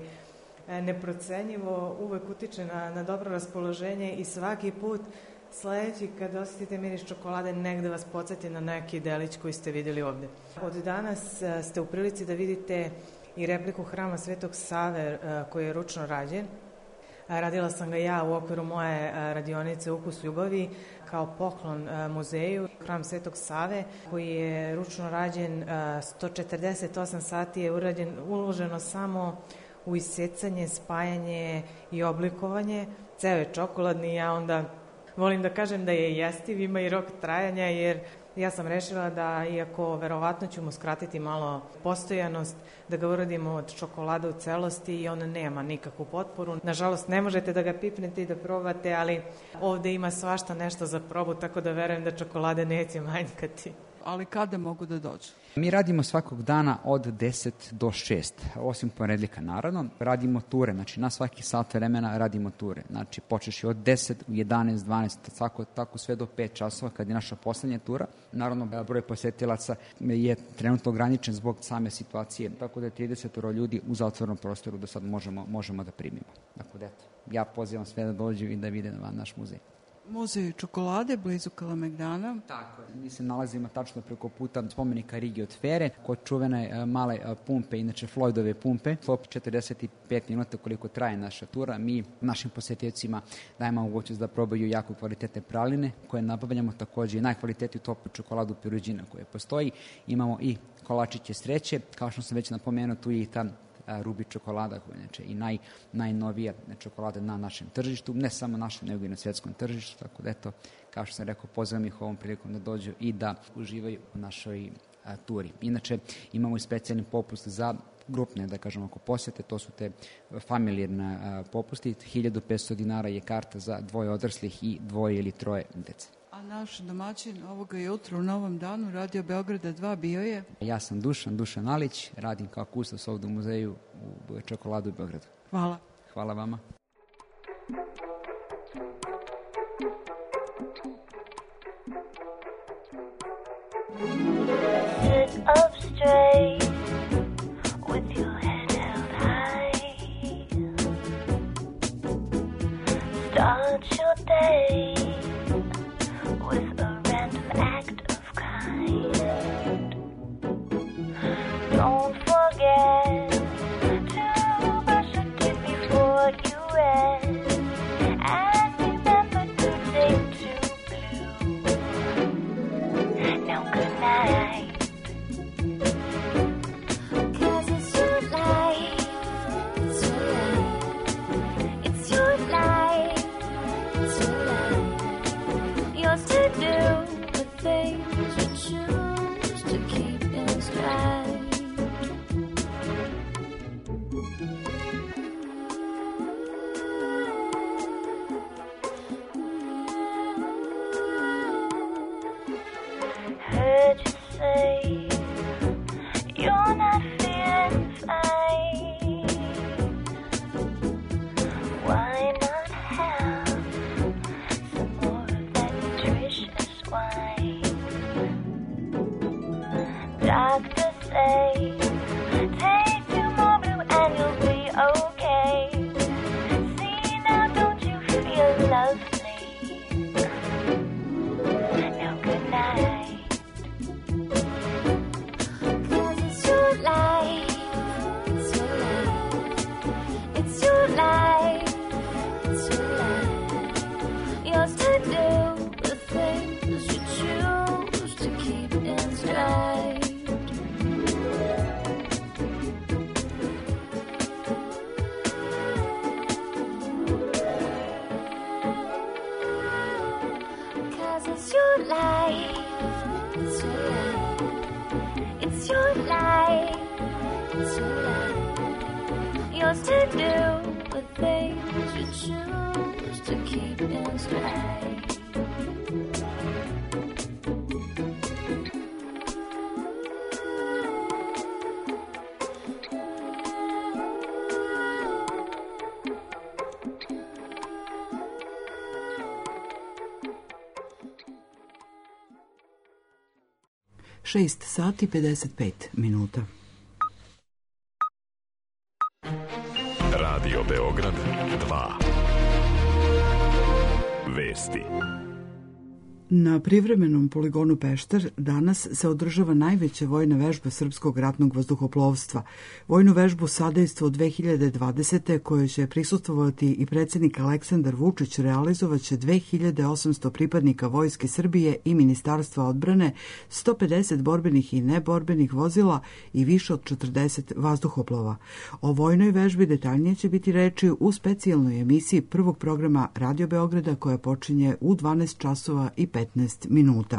neprocenjivo uvek utiče na, na dobro raspoloženje i svaki put sledeći kad osjetite miris čokolade negde vas podsjeti na neki delić koji ste videli ovde. Od danas ste u prilici da vidite i repliku hrama Svetog Save koji je ručno rađen. Radila sam ga ja u okviru moje radionice Ukus ljubavi kao poklon muzeju. Hram Svetog Save koji je ručno rađen, sto četrdeset osam sati je urađen, uloženo samo u isecanje, spajanje i oblikovanje. Ceo je čokoladni, ja onda volim da kažem da je jestiv, ima i rok trajanja, jer ja sam rešila da, iako verovatno ću mu skratiti malo postojanost, da ga uradimo od čokolada u celosti i on nema nikakvu potporu. Nažalost, ne možete da ga pipnete i da probate, ali ovde ima svašta nešto za probu, tako da verujem da čokolade neće manjkati. Ali kada mogu da dođu? Mi radimo svakog dana od deset do šest, osim ponedjeljka naravno. Radimo ture, znači na svaki sat vremena radimo ture. Znači počeši od deset, jedanaest, dvanaest, tako, tako sve do pet časova kad je naša poslednja tura. Naravno, broj posetilaca je trenutno ograničen zbog same situacije, tako da je trideset ljudi u zatvornom prostoru da sad možemo, možemo da primimo. Dakle, eto, ja pozivam sve da dođu i da vide naš muzej. Muzej čokolade blizu Kalemegdana. Tako je. Mi se nalazimo tačno preko puta spomenika Rigi od Fere, kod čuvene male pumpe, inače Floydove pumpe. Top četrdeset pet minuta koliko traje naša tura. Mi našim posjetioцima dajemo mogućnost da probaju jako kvalitetne praline koje nabavljamo, takođe i najkvalitetniju toplu čokoladu Peruđina koja postoji. Imamo i kolačiće sreće, kao što sam već napomenuo, tu je i ta Rubi čokolada koja je inače i naj, najnovija čokolada na našem tržištu, ne samo našem nego i na svjetskom tržištu, tako da eto, kao što sam rekao, pozivam ih ovom prilikom da dođu i da uživaju u našoj a, turi. Inače, imamo i specijalni popust za grupne, da kažem, ako posjete, to su te familijarne a, popusti, hiljadu petsto dinara je karta za dvoje odraslih i dvoje ili troje dece. A naš domaćin ovoga jutra u Novom danu Radio Beograda dva bio je? Ja sam Dušan, Dušan Alić, radim kao kustos ovdje u muzeju u Čokoladu u Beogradu. Hvala. Hvala vama. Sit up straight with your head held high. Start your day with a random act of kind. Don't forget to brush your teeth before you rest, and remember to take two blue. Now good night, 'cause it's your life, it's your life, it's your life, it's your life. It's your life. It's your life. It's your life. It's your life. Yours to do the things you choose to keep in stride. šest sati pedeset pet minuta. Radio Beograd dva. Vesti. Na privremenom poligonu Pešter danas se održava najveća vojna vežba srpskog ratnog vazduhoplovstva. Vojnu vežbu Sadejstvo dve hiljade dvadesete koje će prisustvovati i predsjednik Aleksandar Vučić realizovaće dve hiljade osamsto pripadnika Vojske Srbije i Ministarstva odbrane, sto pedeset borbenih i neborbenih vozila i više od četrdeset vazduhoplova. O vojnoj vežbi detaljnije će biti reči u specijalnoj emisiji prvog programa Radio Beograda koja počinje u dvanaest časova i petnaest minuta.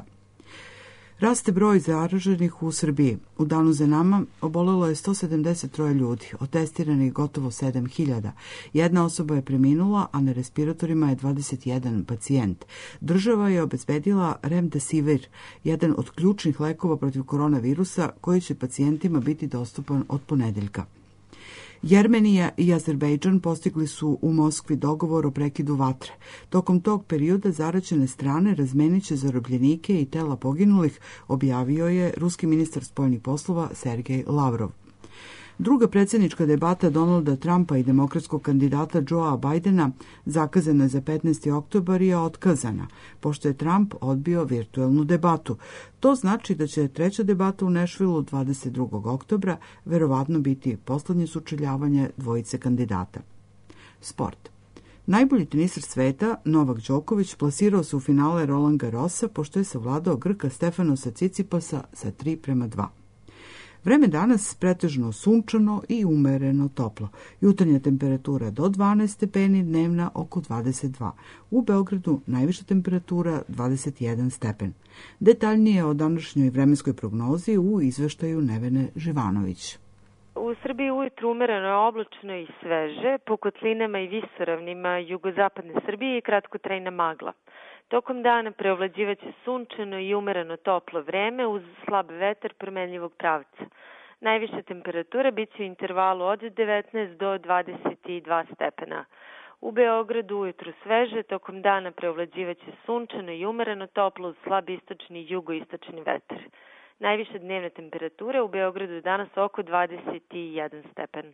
Raste broj zaraženih u Srbiji. U danu za nama obolelo je sto sedamdeset troje ljudi, od testiranih gotovo sedam hiljada. Jedna osoba je preminula, a na respiratorima je dvadeset jedan pacijent. Država je obezbedila Remdesivir, jedan od ključnih lekova protiv koronavirusa, koji će pacijentima biti dostupan od ponedeljka. Jermenija i Azerbejdžan postigli su u Moskvi dogovor o prekidu vatre. Tokom tog perioda zaraćene strane razmenit će zarobljenike i tela poginulih, objavio je ruski ministar spoljnih poslova Sergej Lavrov. Druga predsjednička debata Donalda Trumpa i demokratskog kandidata Joea Bidena zakazana je za petnaesti oktobar je otkazana, pošto je Trump odbio virtuelnu debatu. To znači da će treća debata u Nashvilleu dvadeset drugog oktobra verovatno biti poslednje sučeljavanje dvojice kandidata. Sport. Najbolji tenisar sveta, Novak Đoković, plasirao se u finale Roland Garrosa, pošto je savladao Grka Stefanosa Cicipasa sa tri prema dva. Vreme danas pretežno sunčano i umereno toplo. Jutarnja temperatura do dvanaest stepeni, dnevna oko dvadeset dva. U Beogradu najviša temperatura dvadeset jedan stepen. Detaljnije o današnjoj vremenskoj prognozi u izveštaju Nevene Živanović. U Srbiji ujutru umereno je oblačno i sveže, po kotlinama i visoravnima jugozapadne Srbije i kratkotrajna magla. Tokom dana preovlađivaće sunčano i umereno toplo vreme uz slab vetar promenljivog pravca. Najviša temperatura bit će u intervalu od devetnaest do dvadeset dva stepena. U Beogradu ujutru sveže, tokom dana preovlađivaće sunčano i umereno toplo uz slab istočni i jugoistočni vetar. Najviša dnevna temperatura u Beogradu danas oko dvadeset jedan stepen.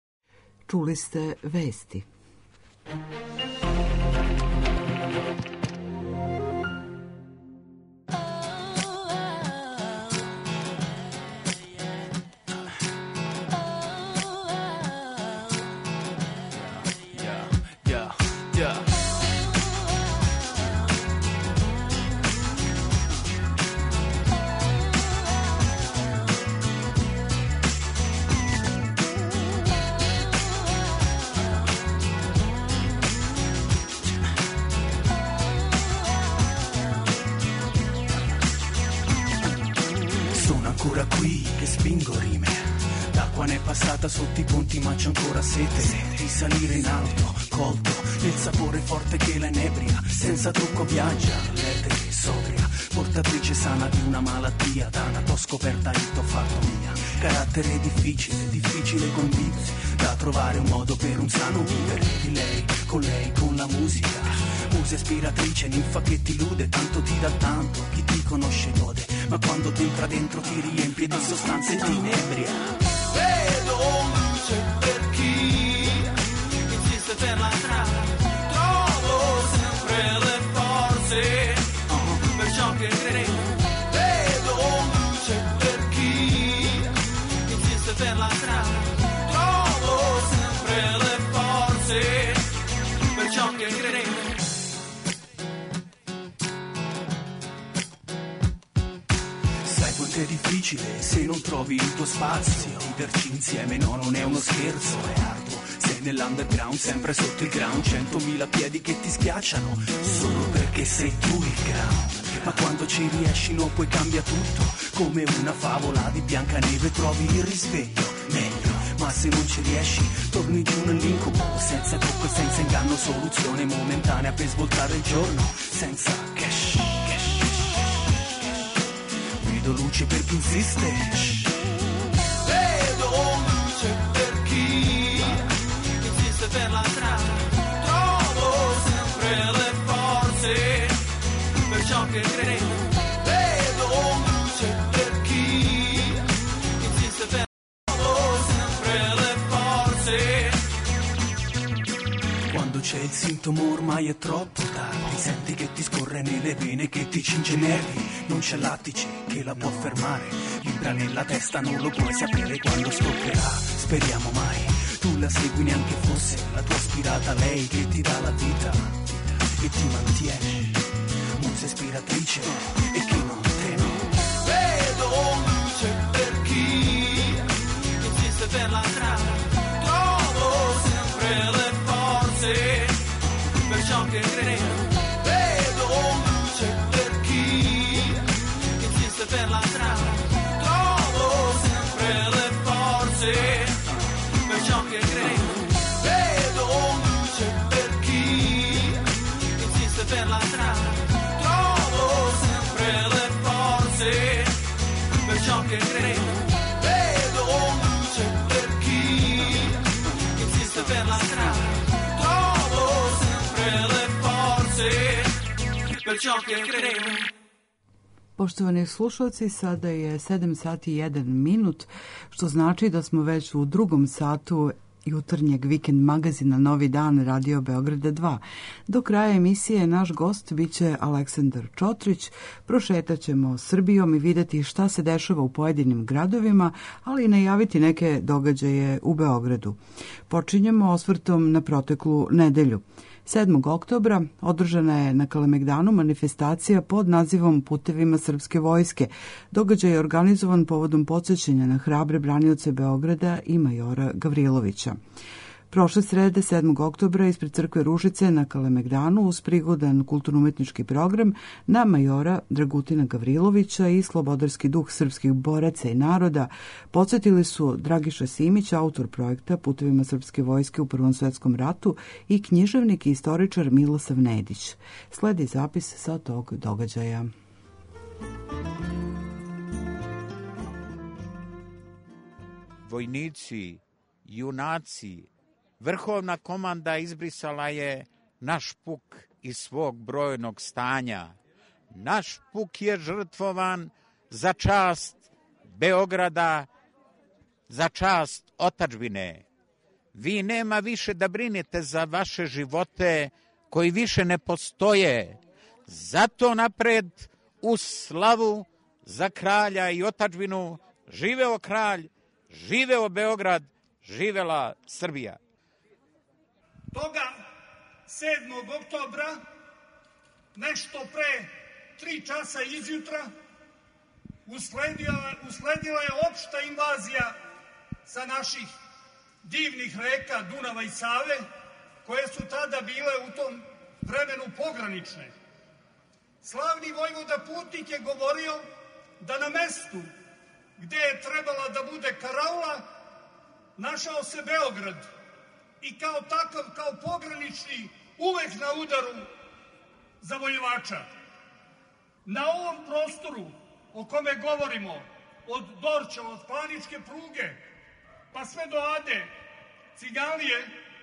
Čuli ste vesti. Ancora qui che spingo rime, l'acqua ne è passata sotto i ponti ma c'è ancora sete di salire in alto, colto nel sapore forte che la inebria, senza trucco viaggia, lete sobria, portatrice sana di una malattia, dana t'ho scoperta e t'ho fatto mia, carattere difficile, difficile convivere, da trovare un modo per un sano vivere, di lei, con lei, con la musica, musa ispiratrice, ninfa che ti illude, tanto ti dà tanto, chi ti conosce gode, ma quando ti entra dentro ti riempie di sostanze e ti inebria. Vedo luce per chi insiste per la strada, trovo sempre le forze uh, per ciò che credo. Vedo luce per chi insiste per la strada, trovo sempre le forze per ciò che credo. È difficile se non trovi il tuo spazio, viverci insieme no, non è uno scherzo, è arduo, se nell'underground, sempre sotto il ground, centomila piedi che ti schiacciano solo perché sei tu il ground. Ma quando ci riesci lo puoi cambia tutto, come una favola di Biancaneve trovi il risveglio, meglio. Ma se non ci riesci torni giù nell'incubo, senza trucco e senza inganno, soluzione momentanea per svoltare il giorno, senza cash, cash, cash. Vedo luce per chi insiste, vedo luce per chi insiste per la strada, trovo sempre le forze per ciò che credo, vedo luce per chi insiste per c'è il sintomo ormai è troppo tardi, senti che ti scorre nelle vene, che ti cinge i nervi, non c'è lattice che la può fermare, vibra nella testa, non lo puoi sapere quando scoprirà, speriamo mai, tu la segui neanche fosse la tua ispirata, lei che ti dà la vita e ti mantiene, musa ispiratrice e che non teme, vedo luce per chi insiste per la strada, trovo sempre le per ciò che credo, vedo luce per chi insiste per la strada, trovo sempre le forze per ciò che credo, vedo luce per chi insiste per la strada, trovo sempre le forze per ciò che credo, vedo luce per chi insiste per la strada, Poštovani slušalci, sada je sedam sati i jedan minut, što znači da smo već u drugom satu jutarnjeg vikend magazina Novi dan Radio Beograda dva. Do kraja emisije naš gost biće Aleksandar Čotrić. Prošetaćemo Srbijom i videti šta se dešava u pojedinim gradovima, ali i najaviti neke događaje u Beogradu. Počinjemo osvrtom na proteklu nedelju. sedmog oktobra održana je na Kalemegdanu manifestacija pod nazivom Putevima srpske vojske. Događaj je organizovan povodom podsjećanja na hrabre branioce Beograda i majora Gavrilovića. Prošle srede, sedmog oktobra, ispred crkve Ružice na Kalemegdanu uz prigodan kulturno-umetnički program na majora Dragutina Gavrilovića i slobodarski duh srpskih boraca i naroda podsjetili su Dragiša Simić, autor projekta Putevima srpske vojske u Prvom svetskom ratu, i književnik i istoričar Milosav Nedić. Sledi zapis sa tog događaja. Vojnici, junaci, vrhovna komanda izbrisala je naš puk iz svog brojnog stanja. Naš puk je žrtvovan za čast Beograda, za čast otadžbine. Vi nema više da brinete za vaše živote koji više ne postoje. Zato napred u slavu za kralja i otadžbinu. Živeo kralj, živeo Beograd, živela Srbija. Toga sedmog oktobra, nešto pre tri časa izjutra, usledila, usledila je opšta invazija sa naših divnih reka Dunava i Save, koje su tada bile u tom vremenu pogranične. Slavni vojvoda Putnik je govorio da na mestu gde je trebala da bude karaula, našao se Beograd i kao takav, kao pogranični, uvek na udaru zavojevača. Na ovom prostoru o kome govorimo, od Dorča, od Planičke pruge, pa sve do Ade, Ciganlije,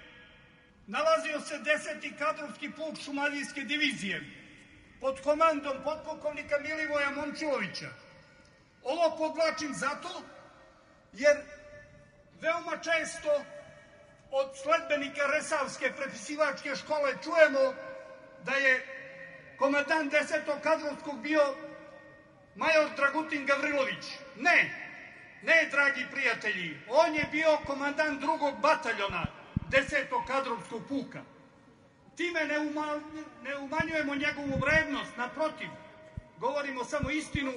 nalazio se deseti kadrovski puk Šumadijske divizije pod komandom potpukovnika Milivoja Momčilovića. Ovo podvlačim zato jer veoma često od sledbenika Resavske prepisivačke škole čujemo da je komandant desetog kadrovskog bio major Dragutin Gavrilović. Ne, ne, dragi prijatelji, on je bio komandant drugog bataljona desetog kadrovskog puka. Time ne, umal, ne umanjujemo njegovu vrednost, naprotiv, govorimo samo istinu,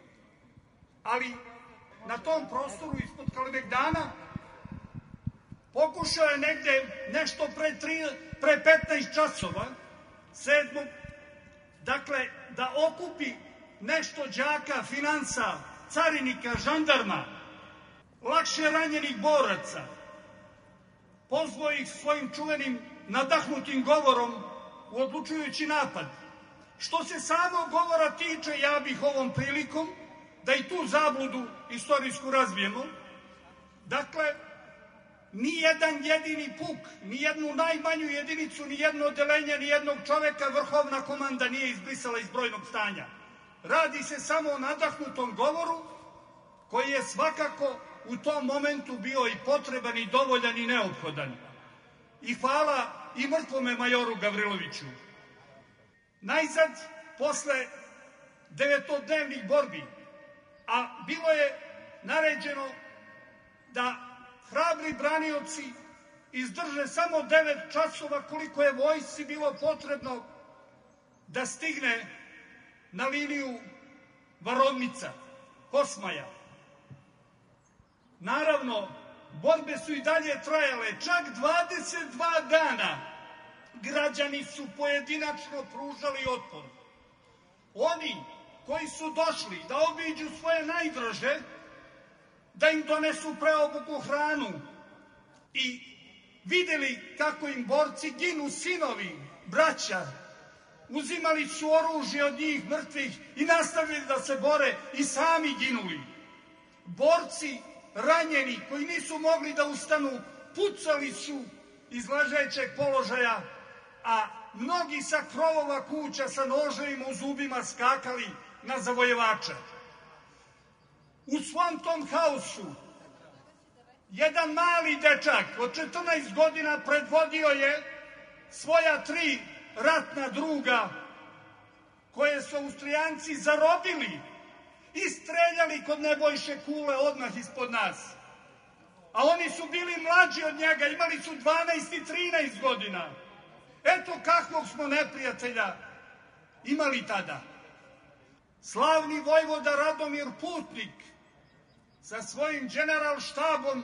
ali na tom prostoru ispod Kalemegdana pokušao je negde nešto pre, tri, pre petnaest časova, sedmog, dakle, da okupi nešto đaka, finansa, carinika, žandarma, lakše ranjenih boraca, pozvao ih svojim čuvenim nadahnutim govorom u odlučujući napad. Što se samog govora tiče, ja bih ovom prilikom da i tu zabludu istorijsku razbijemo. Dakle, ni jedan jedini puk, ni jednu najmanju jedinicu, ni jedno odelenje, ni jednog čoveka vrhovna komanda nije izbrisala iz brojnog stanja. Radi se samo o nadahnutom govoru koji je svakako u tom momentu bio i potreban i dovoljan i neophodan. I hvala i mrtvome majoru Gavriloviću. Najzad, posle devetodnevnih borbi, a bilo je naređeno da hrabri branioci izdrže samo devet časova koliko je vojsci bilo potrebno da stigne na liniju Varovnica, Kosmaja. Naravno, borbe su i dalje trajale, čak dvadeset dva dana građani su pojedinačno pružali otpor. Oni koji su došli da obiđu svoje najdraže, da im donesu preobuku hranu i videli kako im borci ginu, sinovi, braća, uzimali su oružje od njih mrtvih i nastavili da se bore i sami ginuli. Borci ranjeni koji nisu mogli da ustanu, pucali su iz ležećeg položaja, a mnogi sa krovova kuća sa noževima u zubima skakali na zavojevača. U svom tom haosu jedan mali dečak od četrnaest godina predvodio je svoja tri ratna druga koje su Austrijanci zarobili i streljali kod Nebojše kule odmah ispod nas. A oni su bili mlađi od njega, imali su dvanaest i trinaest godina. Eto kakvog smo neprijatelja imali tada. Slavni vojvoda Radomir Putnik sa svojim generalštabom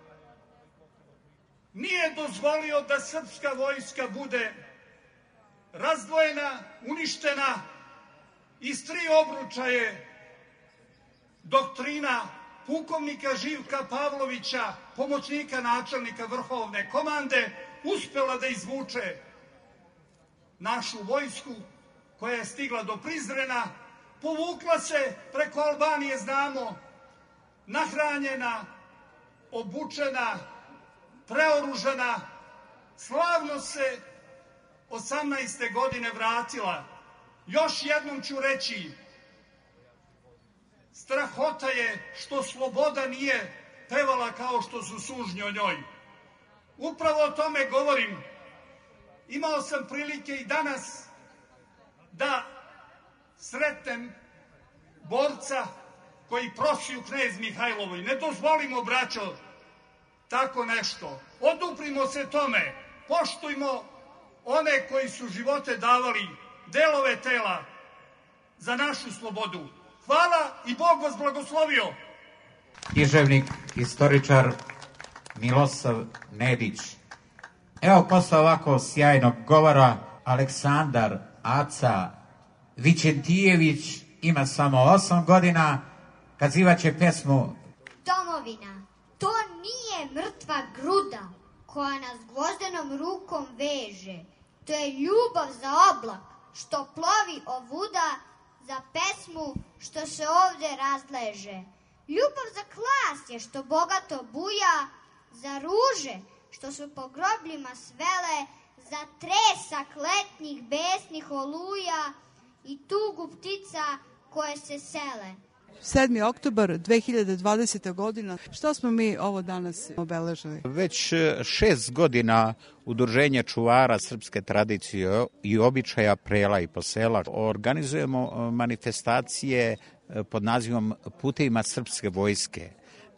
nije dozvolio da srpska vojska bude razdvojena, uništena. Iz tri obruča je doktrina pukovnika Živka Pavlovića, pomoćnika načelnika vrhovne komande, uspela da izvuče našu vojsku koja je stigla do Prizrena, povukla se preko Albanije, znamo, nahranjena, obučena, preoružana, slavno se osamnaeste godine vratila. Još jednom ću reći, strahota je što sloboda nije pevala kao što su sužnji o njoj. Upravo o tome govorim. Imao sam prilike i danas da sretnem borca koji prosi u Knez Mihajlovoj. Ne dozvolimo, braćo, tako nešto. Oduprimo se tome. Poštujmo one koji su živote davali, delove tela za našu slobodu. Hvala i Bog vas blagoslovio. Književnik, istoričar Milosav Nedić. Evo posle ovako sjajnog govora Aleksandar Aca Vićentijević ima samo osam godina, kazivaće pesmu Domovina, to nije mrtva gruda koja nas gvozdenom rukom veže. To je ljubav za oblak što plovi ovuda, za pesmu što se ovde razleže. Ljubav za klas je što bogato buja, za ruže što su po grobljima svele, za tresak letnjih besnih oluja i tugu ptica koje se sele. sedmi oktobar dve hiljade dvadesete. godina. Šta smo mi ovo danas obeležili? Već šest godina Udruženje čuvara srpske tradicije i običaja prela i posela organizujemo manifestacije pod nazivom Putevima srpske vojske.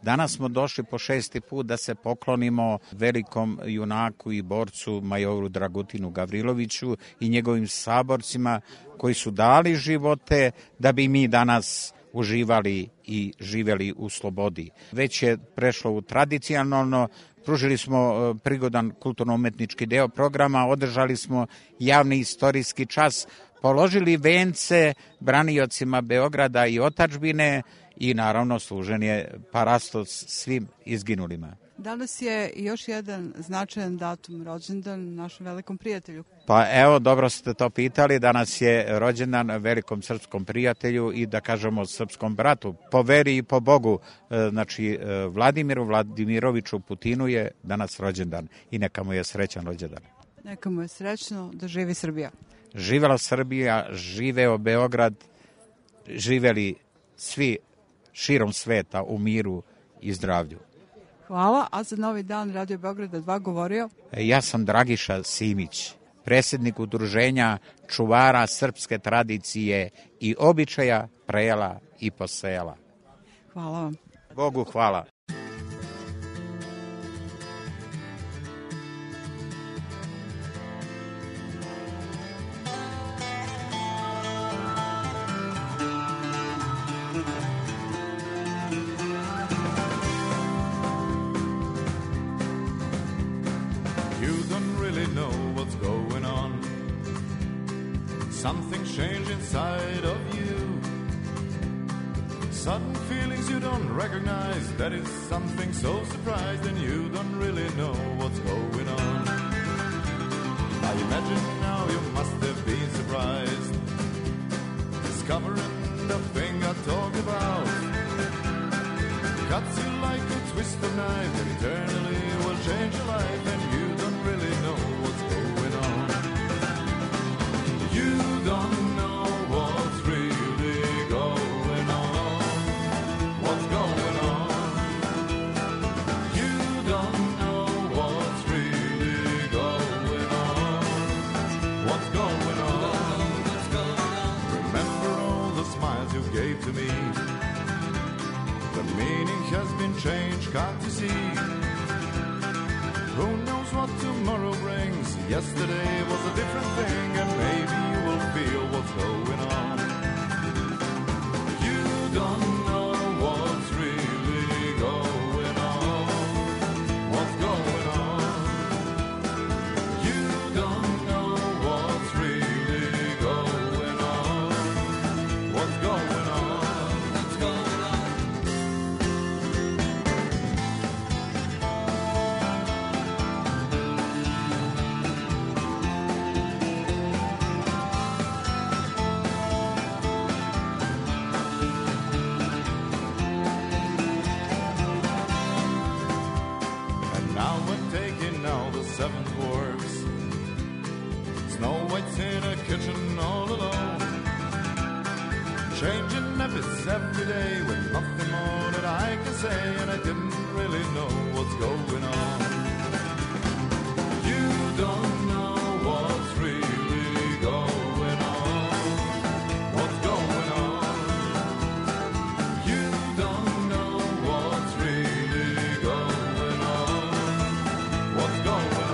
Danas smo došli po šesti put da se poklonimo velikom junaku i borcu majoru Dragutinu Gavriloviću i njegovim saborcima koji su dali živote da bi mi danas uživali i živeli u slobodi. Već je prešlo u tradicionalno, pružili smo prigodan kulturno-umetnički deo programa, održali smo javni istorijski čas, položili vence braniocima Beograda i otadžbine i naravno služen je parastos svim izginulima. Danas je još jedan značajan datum, rođendan našem velikom prijatelju. Pa evo, dobro ste to pitali, danas je rođendan velikom srpskom prijatelju i da kažemo srpskom bratu. Po veri i po Bogu, znači Vladimiru Vladimiroviću Putinu je danas rođendan i neka mu je srećan rođendan. Neka mu je srećno, da živi Srbija. Živela Srbija, živeo Beograd, živeli svi širom sveta u miru i zdravlju. Hvala, a za Novi dan Radio Beograda dva govorio? Ja sam Dragiša Simić, predsjednik udruženja čuvara srpske tradicije i običaja prela i posela. Hvala vam. Bogu hvala. Something's changed inside of you. Sudden feelings you don't recognize. That is something so surprised, and you don't really know what's going on. I imagine now you must have been surprised, discovering the thing I talked about. Cuts you like a twist of knife, and eternally will change your life, and you don't really know what's going on. You don't know what's really going on. What's going on? You don't know what's really going on. What's going on? Remember all the smiles you gave to me. The meaning has been changed, can't you see? Who knows what tomorrow brings? Yesterday was a different thing, and maybe you will feel what's going on. You don't know what's really going on. What's going on? You don't know what's really going on. What's going on? What's going on? Seventh works. Snow White's in a kitchen all alone, changing habits every day with nothing more that I can say, and I didn't really know what's going on. You don't know what's really going on. What's going on? You don't know what's really going on. What's going on?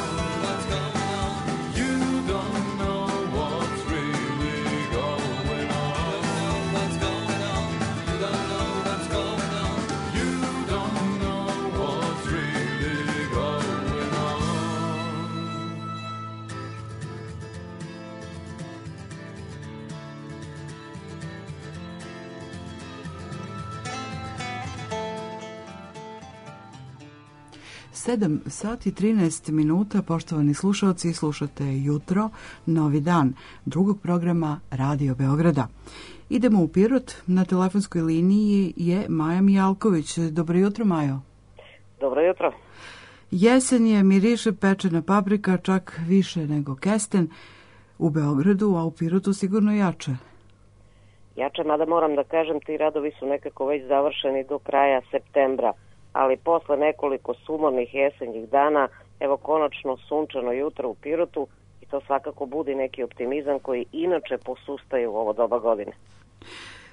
sedam sati i trinaest minuta, poštovani slušalci, slušate Jutro, Novi dan, drugog programa Radio Beograda. Idemo u Pirot, na telefonskoj liniji je Maja Mijalković. Dobro jutro, Majo. Dobro jutro. Jesen je, miriše pečena paprika, čak više nego kesten u Beogradu, a u Pirotu sigurno jače. Jače, mada moram da kažem, ti radovi su nekako već završeni do kraja septembra, ali posle nekoliko sumornih jesenjih dana, evo konačno sunčano jutro u Pirotu i to svakako budi neki optimizam koji inače posustaju u ovo doba godine.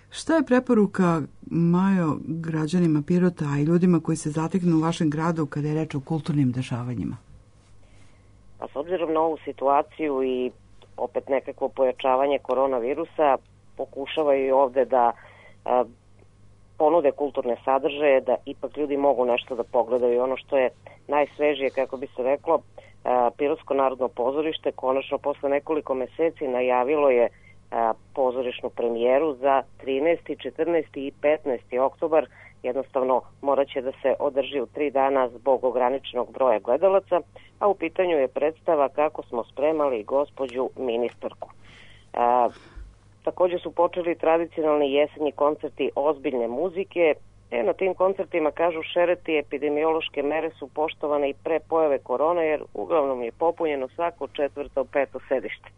Šta je preporuka, Majo, građanima Pirota i ljudima koji se zateknu u vašem gradu kada je reč o kulturnim dešavanjima? Pa s obzirom na ovu situaciju i opet nekakvo pojačavanje koronavirusa, pokušavaju i ovde da a, ponude kulturne sadržaje, da ipak ljudi mogu nešto da pogledaju. Ono što je najsvežije, kako bi se reklo, a, Pirotsko narodno pozorište konačno posle nekoliko meseci najavilo je a, pozorišnu premijeru za trinaesti, četrnaesti i petnaesti oktobar. Jednostavno morat će da se održi u tri dana zbog ograničenog broja gledalaca, a u pitanju je predstava Kako smo spremali gospođu ministarku. A, takođe su počeli tradicionalni jesenji koncerti ozbiljne muzike. E, na tim koncertima, kažu šereti, epidemiološke mere su poštovane i pre pojave korone, jer uglavnom je popunjeno svako četvrto, peto sedište.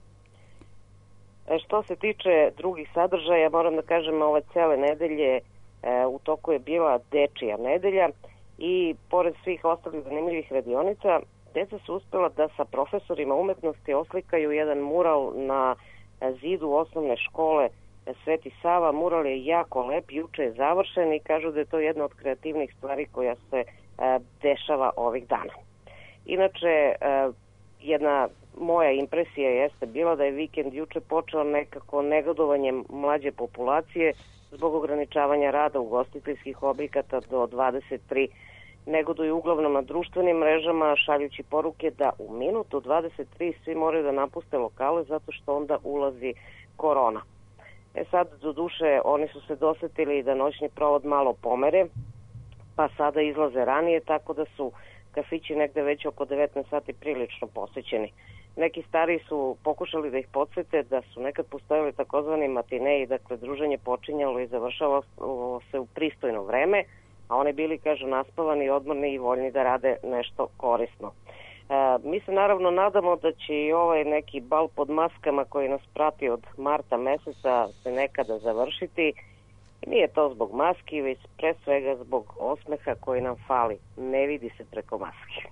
E, što se tiče drugih sadržaja, moram da kažem, ove cele nedelje e, u toku je bila dečija nedelja i pored svih ostalih zanimljivih radionica, deca su uspela da sa profesorima umetnosti oslikaju jedan mural na zidu osnovne škole Sveti Sava. Mural je jako lep, juče je završen i kažu da je to jedna od kreativnih stvari koja se e, dešava ovih dana. Inače, e, jedna moja impresija jeste bila da je vikend juče počeo nekako negodovanjem mlađe populacije zbog ograničavanja rada ugostiteljskih objekata do dvadeset tri. Negoduju uglavnom na društvenim mrežama, šaljući poruke da u minutu dvadeset tri svi moraju da napuste lokale zato što onda ulazi korona. E sad, do duše, oni su se dosetili da noćni provod malo pomere, pa sada izlaze ranije, tako da su kafići negde već oko devetnaest sati prilično posećeni. Neki stariji su pokušali da ih podsjete da su nekad postojali takozvani matineji, dakle druženje počinjalo i završalo se u pristojno vreme, a oni bili, kažu, naspavani, odmorni i voljni da rade nešto korisno. E, mi se naravno nadamo da će i ovaj neki bal pod maskama koji nas prati od marta meseca se nekada završiti. I nije to zbog maski, već pre svega zbog osmeha koji nam fali. Ne vidi se preko maske.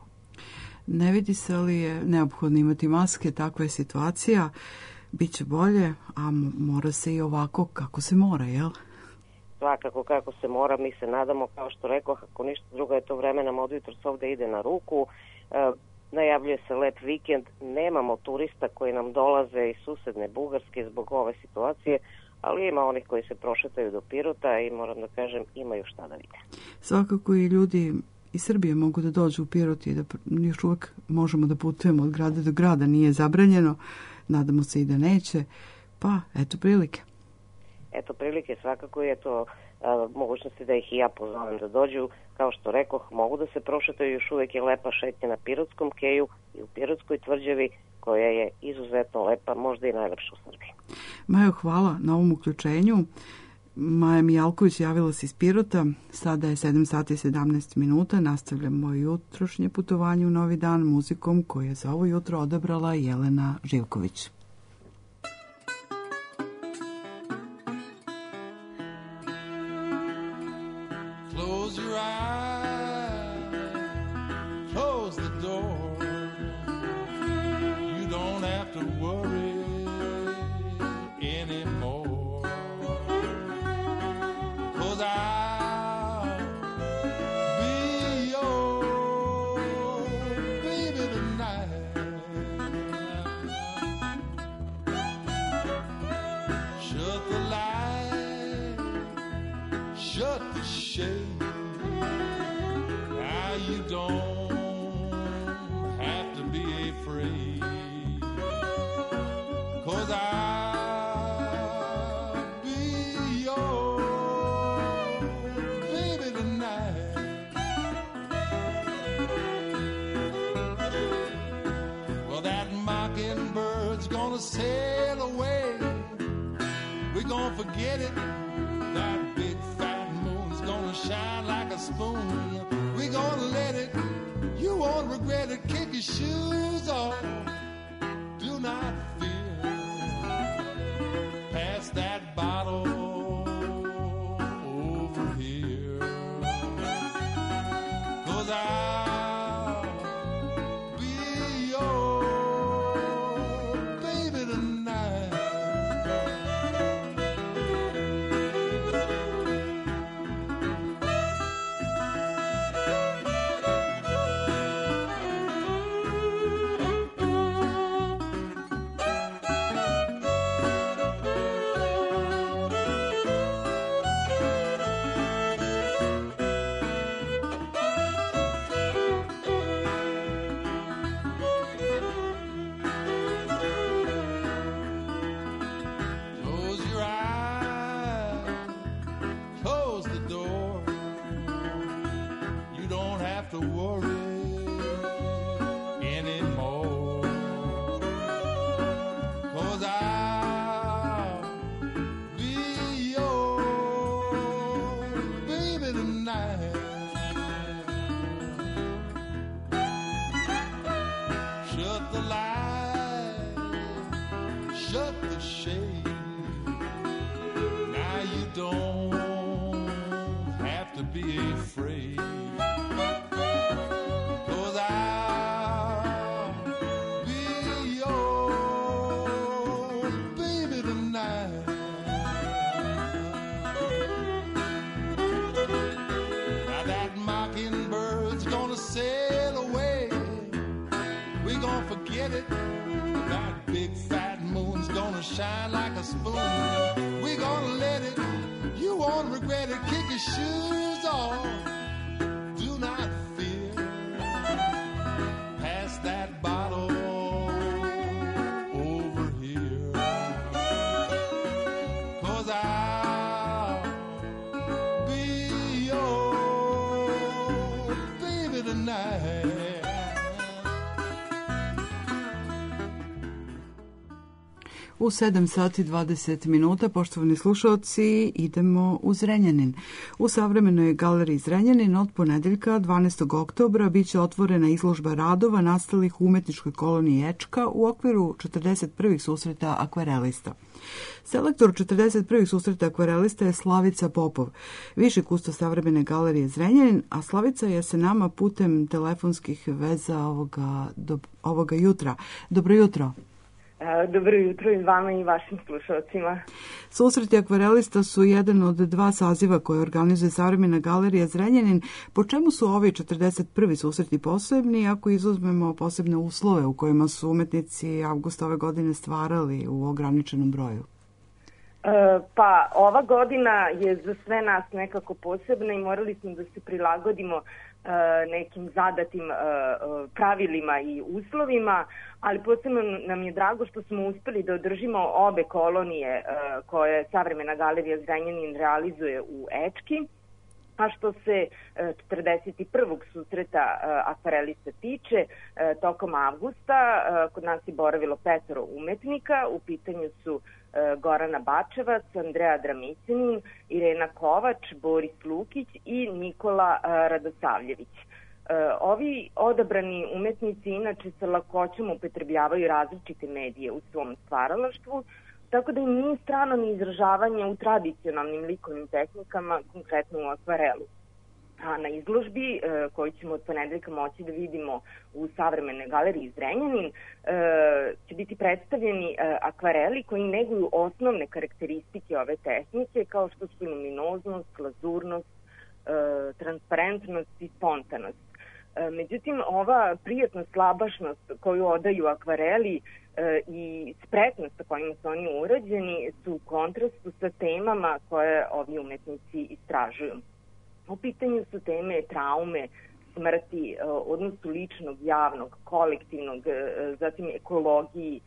Ne vidi se, ali je neophodno imati maske, takva je situacija. Biće bolje, a mora se i ovako kako se mora, jel? Svakako kako se mora, mi se nadamo, kao što rekoh, ako ništa drugo je to vreme nam od jutros ovde ide na ruku. E, najavljuje se lep vikend, nemamo turista koji nam dolaze iz susedne Bugarske zbog ove situacije, ali ima onih koji se prošetaju do Pirota i moram da kažem imaju šta da vide. Svakako i ljudi iz Srbije mogu da dođu u Pirot i da još uvek možemo da putujemo od grada do grada, nije zabranjeno, nadamo se i da neće, pa eto prilike. Eto prilike, svakako je to a, mogućnosti da ih i ja pozovem da dođu. Kao što rekoh, mogu da se prošetaju, još uvek je lepa šetnja na Pirotskom keju i u Pirotskoj tvrđavi, koja je izuzetno lepa, možda i najlepša u Srbiji. Majo, hvala na ovom uključenju. Maja Mijalković javila se iz Pirota, sada je sedam sati i sedamnaest minuta, nastavljamo jutrošnje putovanje u Novi Dan muzikom koju je za ovo jutro odabrala Jelena Živković. Sail away, we're gonna forget it. That big fat moon's gonna shine like a spoon. We're gonna let it, you won't regret it. Kick your shoes off, do not fear. Pass that bottle over here, 'cause I shut the shade. Now you don't have to be afraid, 'cause I'll be your baby tonight. Now that mockingbird's gonna sail away. We're gonna forget it. That big fat moon's gonna shine like a spoon. We're gonna let it. You won't regret it. Kick your shoes off. Do not fear. Pass that bottle over here. 'Cause I'll be your baby tonight. U sedam sati dvadeset minuta, poštovani slušalci, idemo u Zrenjanin. U savremenoj galeriji Zrenjanin od ponedeljka dvanaestog oktobra biće otvorena izložba radova nastalih u umetničkoj koloniji Ečka u okviru četrdeset prvih susreta akvarelista. Selektor četrdeset prvih susreta akvarelista je Slavica Popov, viši kustos savremene galerije Zrenjanin, a Slavica je sa nama putem telefonskih veza ovoga, do, ovoga jutra. Dobro jutro. Dobro jutro i vama i vašim slušalcima. Susreti akvarelista su jedan od dva saziva koje organizuje savremena galerija Zrenjanin. Po čemu su ovi četrdeset prvi susreti posebni, ako izuzmemo posebne uslove u kojima su umetnici avgusta ove godine stvarali u ograničenom broju? Pa ova godina je za sve nas nekako posebna i morali smo da se prilagodimo nekim zadatim pravilima i uslovima, ali posebno nam je drago što smo uspeli da održimo obe kolonije koje savremena galerija Zrenjanin realizuje u Ečki, a što se četrdeset prvog susreta akvarelista tiče, tokom avgusta kod nas je boravilo petoro umetnika. U pitanju su Gorana Bačevac, Andreja Dramicinin, Irena Kovač, Boris Lukić i Nikola Radosavljević. Ovi odabrani umetnici inače sa lakoćom upotrebljavaju različite medije u svom stvaralaštvu, tako da im nije strano ni izražavanje u tradicionalnim likovnim tehnikama, konkretno u akvarelu. A na izložbi, koju ćemo od ponedeljka moći da vidimo u savremenoj galeriji Zrenjanin, će biti predstavljeni akvareli koji neguju osnovne karakteristike ove tehnike, kao što su luminoznost, glazurnost, transparentnost i spontanost. Međutim, ova prijatna slabašnost koju odaju akvareli i spretnost sa kojima su oni urađeni su u kontrastu sa temama koje ovi umetnici istražuju. U pitanju su teme traume, smrti, odnosu ličnog, javnog, kolektivnog, zatim ekologiji,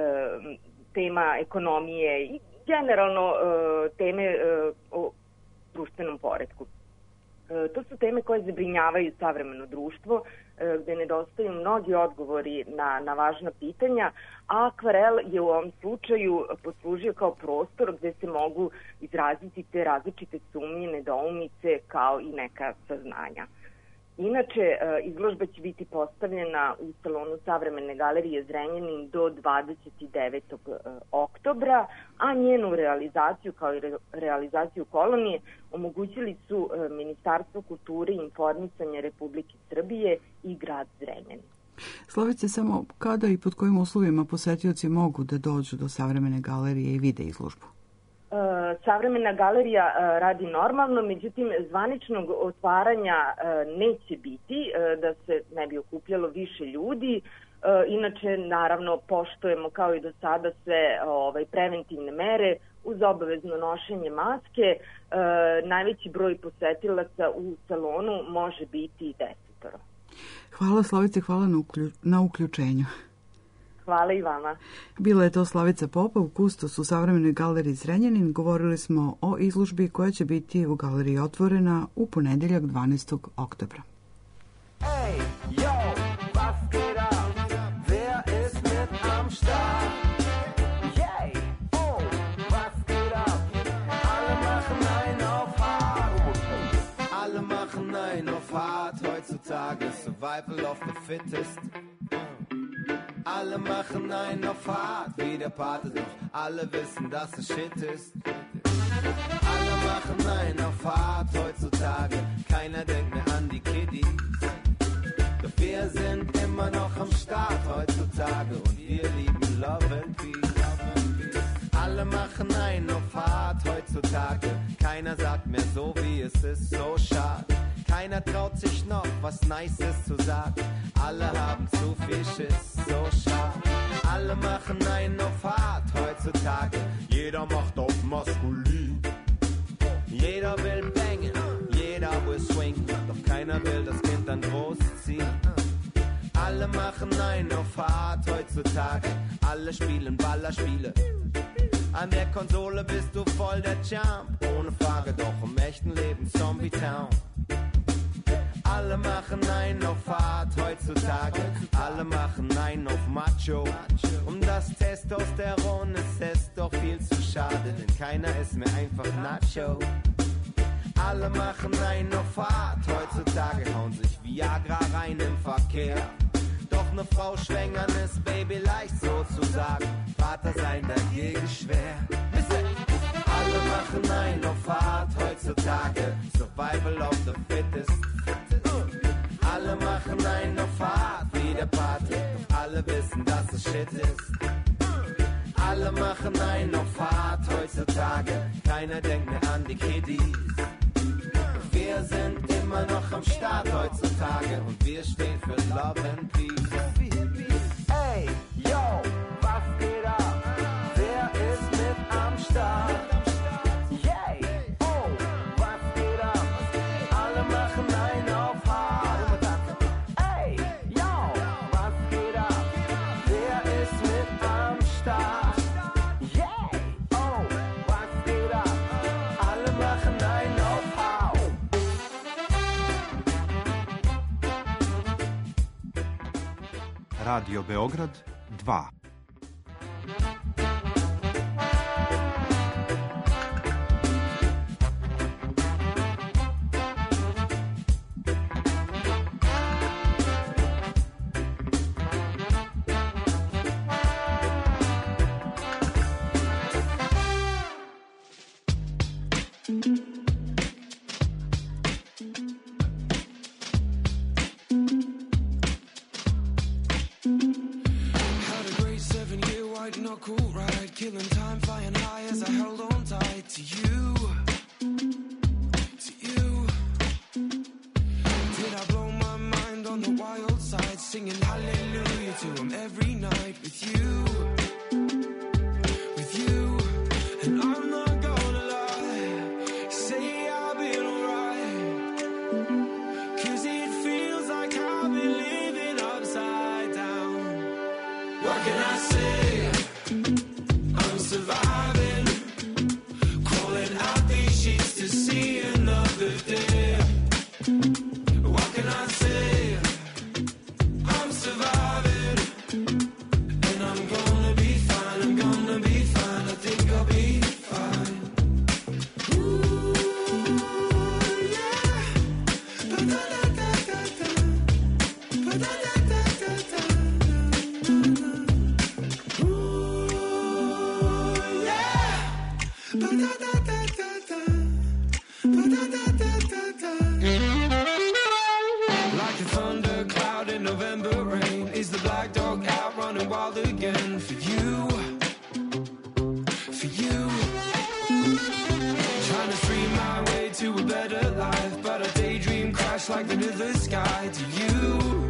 tema ekonomije i generalno teme o društvenom poretku. To su teme koje zabrinjavaju savremeno društvo, gde nedostaju mnogi odgovori na, na važna pitanja, a akvarel je u ovom slučaju poslužio kao prostor gde se mogu izraziti te različite sumnje, nedoumice kao i neka saznanja. Inače, izložba će biti postavljena u salonu savremene galerije Zrenjanin do dvadeset devetog oktobra, a njenu realizaciju kao i realizaciju kolonije omogućili su Ministarstvo kulture i informisanja Republike Srbije i grad Zrenjanin. Slavice, samo kada i pod kojim uslovima posetioci mogu da dođu do savremene galerije i vide izložbu? Savremena galerija radi normalno, međutim zvaničnog otvaranja neće biti, da se ne bi okupljalo više ljudi. Inače, naravno, poštujemo kao i do sada sve ovaj, preventivne mere uz obavezno nošenje maske. Najveći broj posetilaca u salonu može biti desetoro. Hvala Slavice, hvala na, uklju, na uključenju. Hvala i vama. Bila je to Slavica Popov, kustos u savremenoj galeriji Zrenjanin. Govorili smo o izložbi koja će biti u galeriji otvorena u ponedeljak dvanaestog oktobra. Ey, yo, was geht ab? Wer ist mit am Start? Yay, oh, was geht ab? Alle machen ein auf hart. Alle machen ein auf hart. Heutzutage Survival of the Fittest. Alle machen einen auf hart wie der Pate, doch alle wissen, dass es Shit ist. Alle machen einen auf hart heutzutage, keiner denkt mehr an die Kiddies. Doch wir sind immer noch am Start heutzutage und wir lieben Love and Peace. Alle machen einen auf hart heutzutage, keiner sagt mehr so wie es ist, so schade. Keiner traut sich noch was Nices zu sagen, alle haben zu viel Schiss, so schade. Alle machen einen auf hart heutzutage, jeder macht auf maskulin. Jeder will bangen, jeder will swingen, doch keiner will das Kind dann großziehen. Alle machen einen auf hart heutzutage, alle spielen Ballerspiele. An der Konsole bist du voll der Champ, ohne Frage, doch im echten Leben Zombie Town. Alle machen einen auf hart heutzutage, alle machen einen auf Macho. Um das Testosteron ist es doch viel zu schade, denn keiner ist mehr einfach Nacho. Alle machen einen auf hart heutzutage, hauen sich Viagra rein im Verkehr. Doch ne Frau schwängern ist Baby leicht sozusagen, Vater sein dagegen schwer. Alle machen einen auf hart heutzutage, Survival of the Fittest. Alle machen einen auf hart wie der Pate, doch alle wissen, dass es Shit ist. Alle machen einen auf hart heutzutage, keiner denkt mehr an die Kiddies. Wir sind immer noch am Start heutzutage und wir stehen für Love and Peace. Ey, yo, was geht ab? Wer ist mit am Start? Yay, oh, was geht ab? Alle machen einen auf hart. Ey, yo, was geht ab? Wer ist mit am Start? Yay, oh, was geht ab? Alle machen einen auf hart. Radio Beograd dva. Killing time, flying high as I held on tight to you, to you. Did I blow my mind on the wild side, singing hallelujah to him every night with you, with you. And I'm not gonna lie, say I've been alright, 'cause it feels like I've been living upside down. What can I say? Surviving, crawling out these sheets to see another day. What can I say? I'm surviving, and I'm gonna be fine. I'm gonna be fine. I think I'll be fine. Ooh, yeah. Ba-da-da-da-da-da. Ba-da-da-da-da-da. Like a thundercloud in November rain, is the black dog out running wild again for you, for you. Trying to stream my way to a better life, but a daydream crashed like the the sky to you,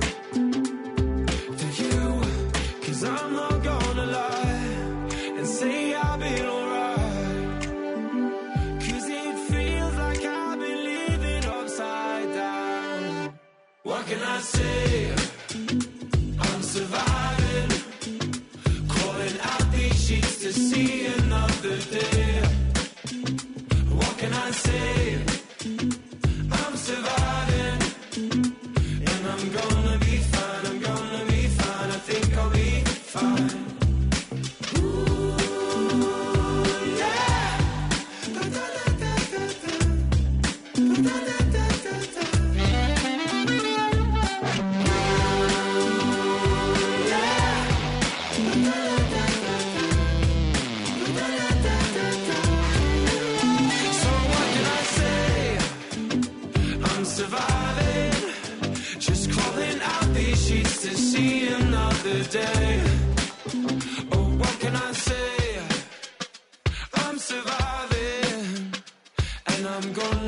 to you. 'Cause I'm not gonna lie and say I've been alright, 'cause it feels like I've been living upside down. What can I say? I'm surviving, crawling out these sheets to see another day. What can I say? I'm surviving, and I'm gonna be fine. I'm gonna be fine. I think I'll be fine.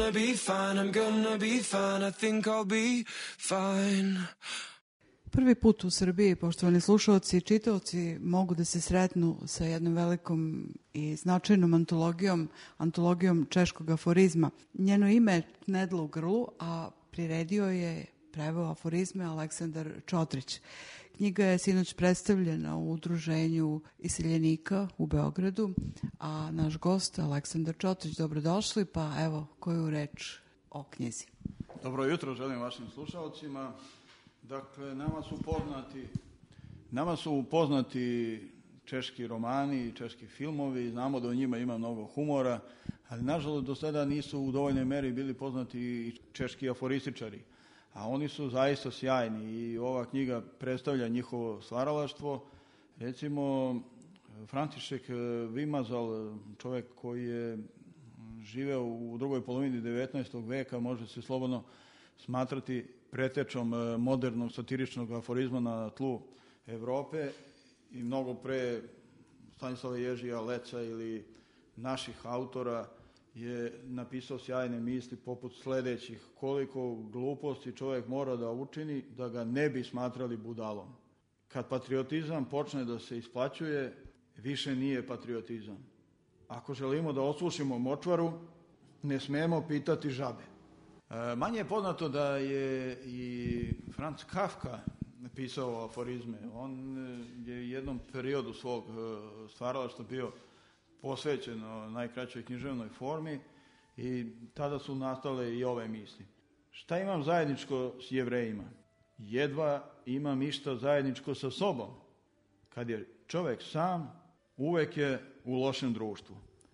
gonna be fine, I'm gonna be fine, I think I'll be fine. Prvi put u Srbiji, poštovani slušalci i čitaoci, mogu da se sretnu sa jednom velikom i značajnom antologijom, antologijom češkog aforizma. Njeno ime je Knedla u grlu, a priredio je, preveo aforizme, Aleksandar Čotrić. Knjiga je sinoć predstavljena u Udruženju iseljenika u Beogradu, a naš gost Aleksandar Čotrić, dobrodošli, pa evo koju reč o knjizi. Dobro jutro želim vašim slušalcima. Dakle, nama su poznati, nama su poznati češki romani i češki filmovi, znamo da u njima ima mnogo humora, ali nažalost do sada nisu u dovoljnoj meri bili poznati i češki aforističari, a oni su zaista sjajni i ova knjiga predstavlja njihovo stvaralaštvo. Recimo, František Vimazal, čovjek koji je živeo u drugoj polovini devetnaestog veka, može se slobodno smatrati pretečom modernog satiričnog aforizma na tlu Evrope i mnogo pre Stanislava Ježija Leca ili naših autora je napisao sjajne misli poput sledećih: koliko gluposti čovjek mora da učini da ga ne bi smatrali budalom. Kad patriotizam počne da se isplaćuje, više nije patriotizam. Ako želimo da osušimo močvaru, ne smemo pitati žabe. Manje je poznato da je i Franz Kafka pisao aforizme. On je u jednom periodu svog stvaralaštva bio posvećen najkraćoj književnoj formi i tada su nastale i ove misli. Šta imam zajedničko s Jevrejima? Jedva imam išta zajedničko sa sobom. Kad je čovjek sam, uvek je u lošem društvu.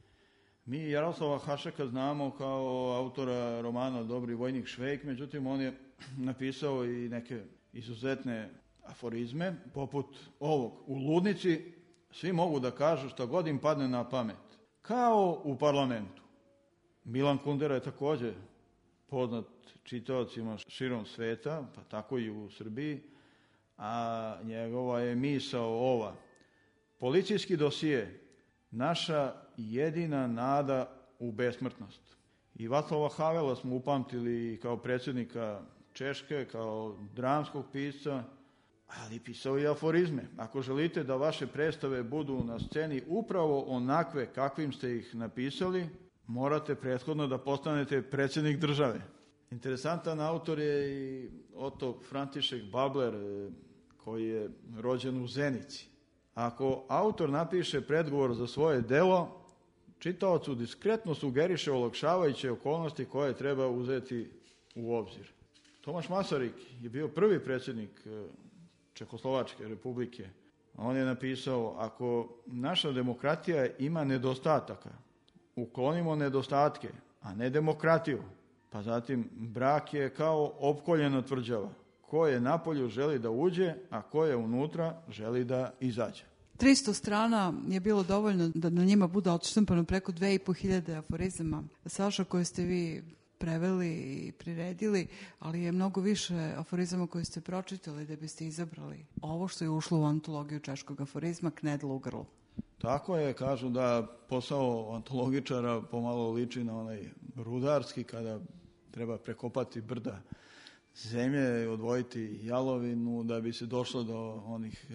Mi Jaroslava Hašeka znamo kao autora romana Dobri vojnik Švejk, međutim on je napisao i neke izuzetne aforizme, poput ovog: u ludnici svi mogu da kažu šta god im padne na pamet, kao u parlamentu. Milan Kundera je također poznat čitaocima širom sveta, pa tako i u Srbiji, a njegova je misao ova: policijski dosije, naša jedina nada u besmrtnost. I Vaclava Havela smo upamtili kao predsjednika Češke, kao dramskog pisca, ali pisao i aforizme. Ako želite da vaše predstave budu na sceni upravo onakve kakvim ste ih napisali, morate prethodno da postanete predsjednik države. Interesantan autor je i Oto František Babler, koji je rođen u Zenici. Ako autor napiše predgovor za svoje delo, čitaocu diskretno sugeriše olakšavajuće okolnosti koje treba uzeti u obzir. Tomaš Masaryk je bio prvi predsjednik Čehoslovačke republike. On je napisao: ako naša demokratija ima nedostataka, uklonimo nedostatke, a ne demokratiju. Pa zatim, brak je kao opkoljena tvrđava. Ko je napolju želi da uđe, a ko je unutra želi da izađe. tristo strana je bilo dovoljno da na njima bude odštampano preko dve i po hiljade aforizama. Saša, koje ste vi preveli i priredili, ali je mnogo više aforizama koje ste pročitali da biste izabrali ovo što je ušlo u antologiju češkog aforizma Knedla u grlu. Tako je, kažu da posao antologičara pomalo liči na onaj rudarski, kada treba prekopati brda zemlje, odvojiti jalovinu da bi se došlo do onih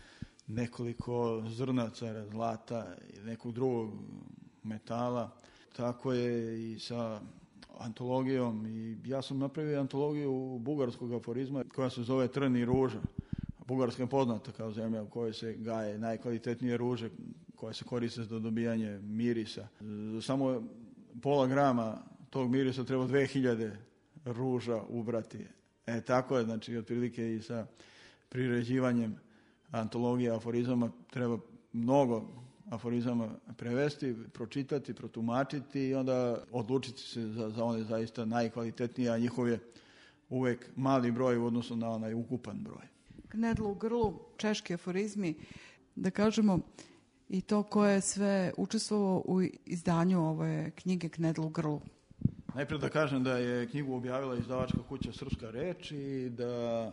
nekoliko zrnaca zlata i nekog drugog metala. Tako je i sa antologijom. I ja sam napravio antologiju bugarskog aforizma koja se zove Trn i ruža. Bugarska je poznata kao zemlja u kojoj se gaje najkvalitetnije ruže koje se koriste za dobijanje mirisa. Samo pola grama tog mirisa treba dve hiljade ruža ubrati. E tako je, znači otprilike i sa priređivanjem antologije aforizama treba mnogo aforizama prevesti, pročitati, protumačiti i onda odlučiti se za, za one zaista najkvalitetnije, a njihov je uvek mali broj u odnosu na onaj ukupan broj. Knedla u grlu, češki aforizmi, da kažemo i to ko je sve učestvovao u izdanju ove knjige Knedla u grlu. Najprije da kažem da je knjigu objavila izdavačka kuća Srpska reč i da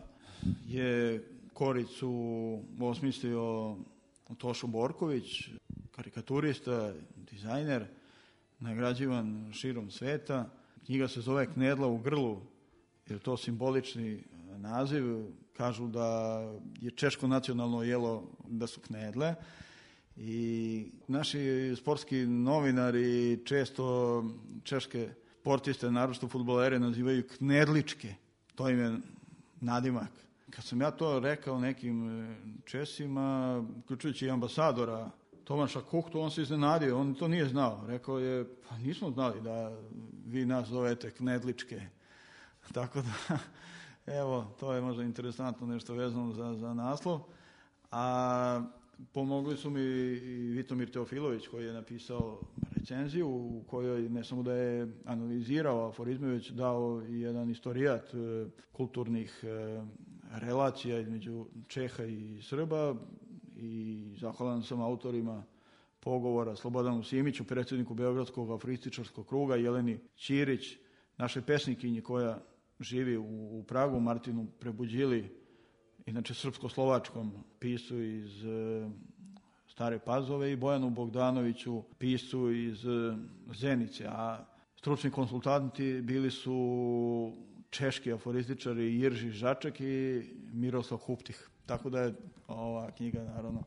je Koricu osmislio Tošo Borković, karikaturista, dizajner, nagrađivan širom sveta. Knjiga se zove Knedla u grlu, jer to simbolični naziv. Kažu da je češko nacionalno jelo da su knedle. I naši sportski novinari često češke sportiste, naročito fudbalere, nazivaju knedličke. To im je nadimak. Kad sam ja to rekao nekim Česima, uključujući i ambasadora Tomaša Kuhtu, on se iznenadio, on to nije znao. Rekao je, pa nismo znali da vi nas zovete knedličke. Tako da, evo, to je možda interesantno nešto vezano za, za naslov. A pomogli su mi i Vitomir Teofilović, koji je napisao recenziju u kojoj ne samo da je analizirao aforizme, već dao i jedan istorijat kulturnih relacija između Čeha i Srba, i zahvalan sam autorima pogovora Slobodanu Simiću, predsjedniku Beogradskog aforističarskog kruga, Jeleni Ćirić, našoj pesnikinji koja živi u, u Pragu, Martinu Prebuđili, inače srpsko-slovačkom piscu iz e, Stare Pazove, i Bojanu Bogdanoviću, piscu iz e, Zenice. A stručni konsultanti bili su češki aforističari Jirži Žaček i Miroslav Huptih. Tako da je ova knjiga, naravno,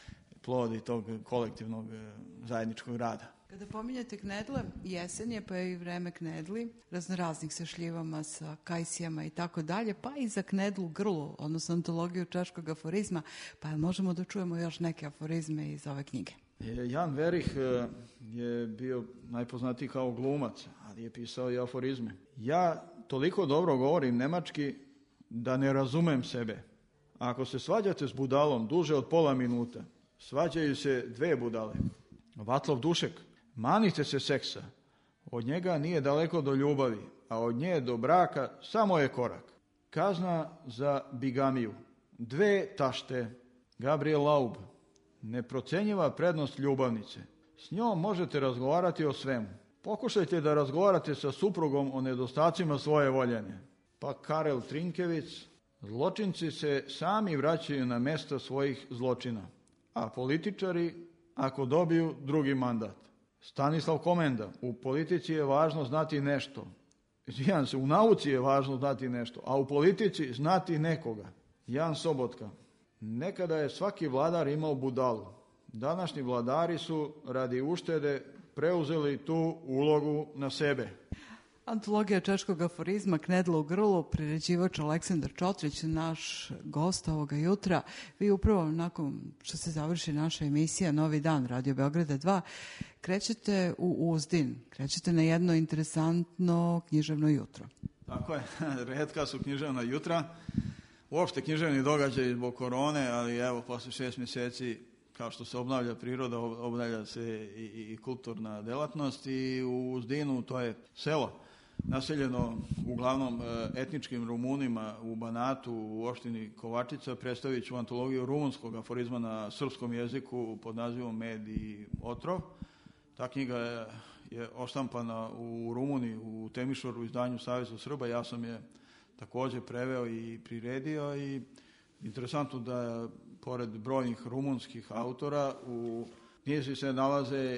plod i tog kolektivnog zajedničkog rada. Kada pominjate knedle, jesen je, pa je i vreme knedli, raznoraznih sa šljivama, sa kajsijama i tako dalje, pa i za knedlu grlu, odnosno antologiju češkog aforizma, pa možemo da čujemo još neke aforizme iz ove knjige. Jan Verih je bio najpoznatiji kao glumac, ali je pisao i aforizme. Ja toliko dobro govorim nemački da ne razumem sebe. Ako se svađate s budalom duže od pola minuta, svađaju se dve budale. Vaclav Dušek, manite se seksa. Od njega nije daleko do ljubavi, a od nje do braka samo je korak. Kazna za bigamiju. Dve tašte. Gabriel Laub, neprocenjiva prednost ljubavnice. S njom možete razgovarati o svemu. Pokušajte da razgovarate sa suprugom o nedostacima svoje voljene. Pa Karel Trinkević, zločinci se sami vraćaju na mesta svojih zločina, a političari ako dobiju drugi mandat. Stanislav Komenda, u politici je važno znati nešto. Izvijem se, u nauci je važno znati nešto, a u politici znati nekoga. Jan Sobotka, nekada je svaki vladar imao budalu. Današnji vladari su radi uštede preuzeli tu ulogu na sebe. Antologija češkog aforizma Knedla u grlu, priređivač Aleksandar Čotrić, naš gost ovoga jutra. Vi upravo nakon što se završi naša emisija Novi dan Radio Beograda dva, krećete u Uzdin, krećete na jedno interesantno književno jutro. Tako je, retka su književna jutra, uopšte književni događaj zbog korone, ali evo, posle šest mjeseci, kao što se obnavlja priroda, obnavlja se i, i kulturna delatnost, i u Uzdinu, to je selo naseljeno uglavnom etničkim Rumunima u Banatu, u opštini Kovačica, predstavit ću antologiju rumunskog aforizma na srpskom jeziku pod nazivom Med i otrov. Ta knjiga je, je oštampana u Rumuniji, u Temišoru, u izdanju Saveza Srba. Ja sam je također preveo i priredio, i interesantno da pored brojnih rumunskih autora u knjizi se nalaze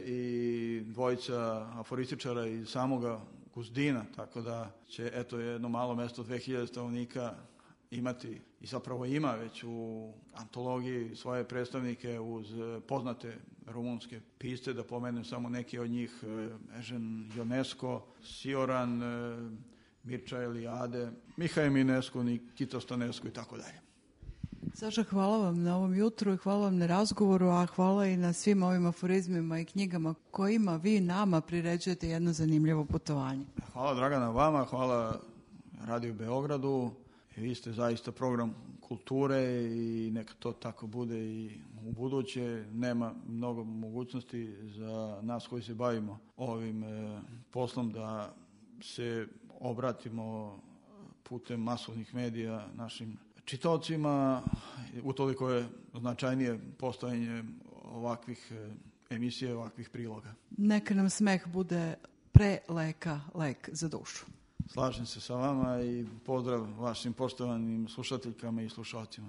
i dvojica aforističara iz samoga Uzdina, tako da će eto jedno malo mesto dve hiljade stanovnika imati, i zapravo ima već u antologiji svoje predstavnike uz poznate rumunske pisce, da pomenem samo neki od njih: Ežen Ionesco, Sioran, Mircea Eliade, Mihaj Minescu, Nikita Stanescu i tako dalje. Saša, hvala vam na ovom jutru i hvala vam na razgovoru, a hvala i na svim ovim aforizmima i knjigama kojima vi nama priređujete jedno zanimljivo putovanje. Hvala Dragana vama, hvala Radio Beogradu. Vi ste zaista program kulture i neka to tako bude i u buduće. Nema mnogo mogućnosti za nas koji se bavimo ovim e, poslom da se obratimo putem masovnih medija našim čitaocima. Utoliko je značajnije postojanje ovakvih emisija, ovakvih priloga. Neka nam smeh bude pre leka lek za dušu. Slažem se sa vama i pozdrav vašim poštovanim slušateljkama i slušalcima.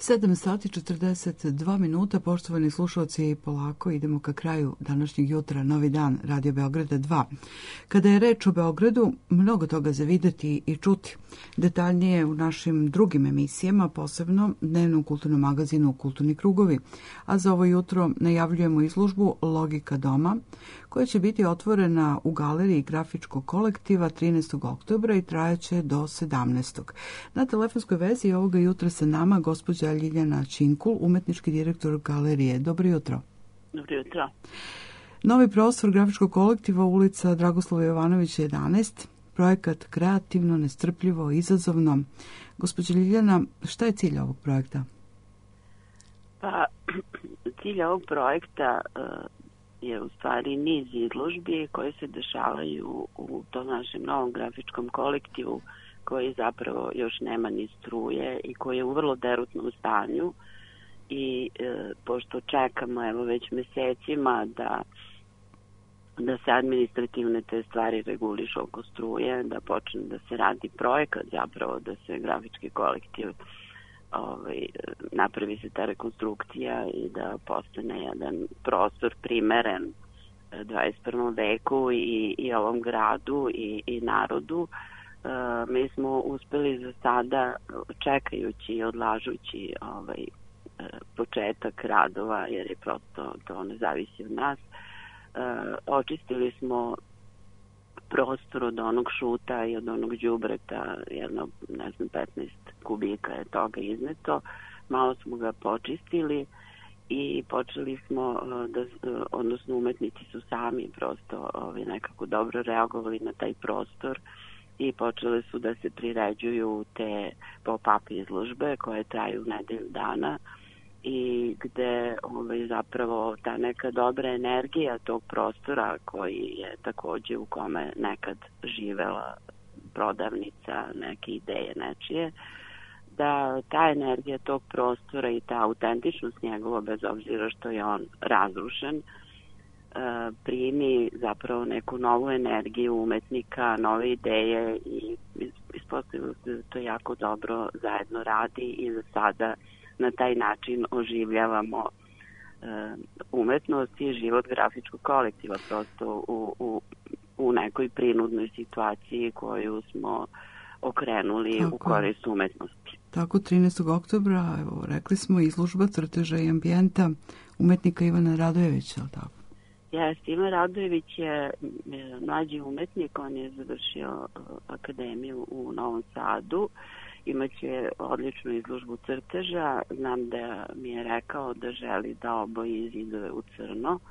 sedam sati četrdeset dva minuta, poštovani slušalci, polako idemo ka kraju današnjeg jutra, Novi dan, Radio Beograda dva. Kada je reč o Beogradu, mnogo toga za videti i čuti. Detaljnije u našim drugim emisijama, posebno dnevnom kulturnom magazinu Kulturni krugovi, a za ovo jutro najavljujemo izložbu Logika doma, koja će biti otvorena u galeriji grafičkog kolektiva trinaestog oktobra i trajaće do sedamnaestog Na telefonskoj vezi ovoga jutra sa nama gospođa Ljiljana Činkul, umetnički direktor galerije. Dobro jutro. Dobro jutro. Novi prostor grafičkog kolektiva, ulica Dragoslava Jovanovića jedanaest, projekat kreativno, nestrpljivo, izazovno. Gospođa Ljiljana, šta je cilj ovog projekta? Pa, cilj ovog projekta uh, je u stvari niz izložbi koje se dešavaju u tom našem novom grafičkom kolektivu koji zapravo još nema ni struje i koji je u vrlo derutnom stanju i e, pošto čekamo evo već mesecima da da se administrativne te stvari regulišu oko struje, da počne da se radi projekat zapravo da se grafički kolektiv ovaj, napravi se ta rekonstrukcija i da postane jedan prostor primeren dvadeset prvom veku i, i ovom gradu i, i narodu. Uh, mi smo uspeli za sada, čekajući i odlažući ovaj, uh, početak radova, jer je prosto to ne zavisi od nas, uh, očistili smo prostor od onog šuta i od onog đubreta, jedno, ne znam, petnaest kubika je toga izneto, malo smo ga počistili i počeli smo, uh, da, uh, odnosno umetnici su sami prosto ovaj, nekako dobro reagovali na taj prostor i počele su da se priređuju te pop-up izložbe koje traju nedelju dana i gde ovaj, zapravo ta neka dobra energija tog prostora koji je takođe u kome nekad živela prodavnica, neke ideje nečije, da ta energija tog prostora i ta autentičnost njegova, bez obzira što je on razrušen, primi zapravo neku novu energiju umetnika, nove ideje i ispostavilo se da to jako dobro zajedno radi i za sada na taj način oživljavamo umetnost i život grafičkog kolektiva prosto u, u, u nekoj prinudnoj situaciji koju smo okrenuli Tako. u korist umetnosti. Tako, trinaestog oktobra, evo, rekli smo, izložba crteža i ambijenta umetnika Ivana Radojevića, tako? Jeste, Ivan Radojević je mlađi umetnik, on je završio akademiju u Novom Sadu, imaće odličnu izložbu crteža, znam da mi je rekao da želi da oboji zidove u crno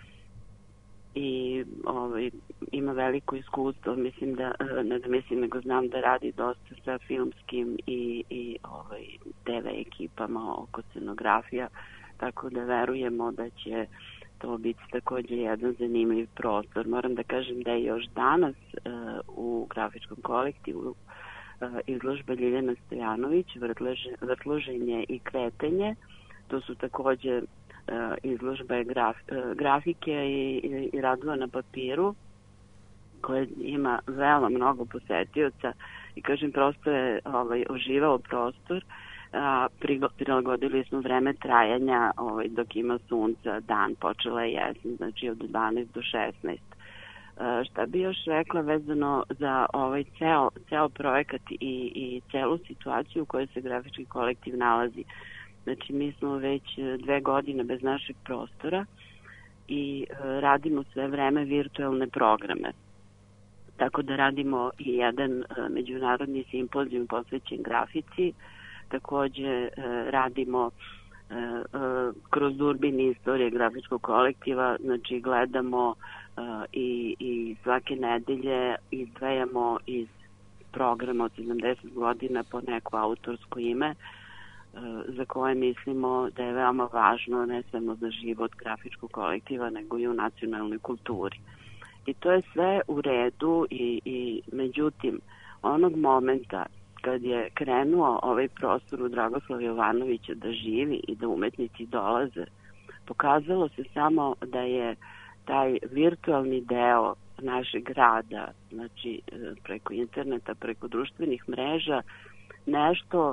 i ovaj, ima veliko iskustvo, mislim da, ne da mislim, nego znam da radi dosta sa filmskim i, i ovaj, te ve ekipama oko scenografija, tako da verujemo da će to biti takođe jedan zanimljiv prostor. Moram da kažem da je još danas uh, u grafičkom kolektivu uh, izložba Ljiljana Stojanović, vrtloženje i kretenje. To su takođe uh, izložbe graf, uh, grafike i, i, i radova na papiru koje ima veoma mnogo posetioca i kažem prosto je ovaj, oživao prostor. A, prilagodili smo vreme trajanja ovaj, dok ima sunca, dan, počela je jesen, znači od dvanaest do šesnaest. A, šta bi još rekla vezano za ovaj ceo, ceo projekat i, i celu situaciju u kojoj se grafički kolektiv nalazi. Znači mi smo već dve godine bez našeg prostora i a, radimo sve vreme virtualne programe. Tako da radimo i jedan a, međunarodni simpozijum posvećen grafici. Takođe e, radimo e, e, kroz durbini istorije grafičkog kolektiva, znači gledamo e, i, i svake nedelje izdvajamo iz programa od sedamdeset godina po neko autorsko ime e, za koje mislimo da je veoma važno ne samo za život grafičkog kolektiva nego i u nacionalnoj kulturi. I to je sve u redu i, i međutim onog momenta kad je krenuo ovaj prostor u Dragoslava Jovanovića da živi i da umetnici dolaze, pokazalo se samo da je taj virtualni deo našeg rada, znači preko interneta, preko društvenih mreža, nešto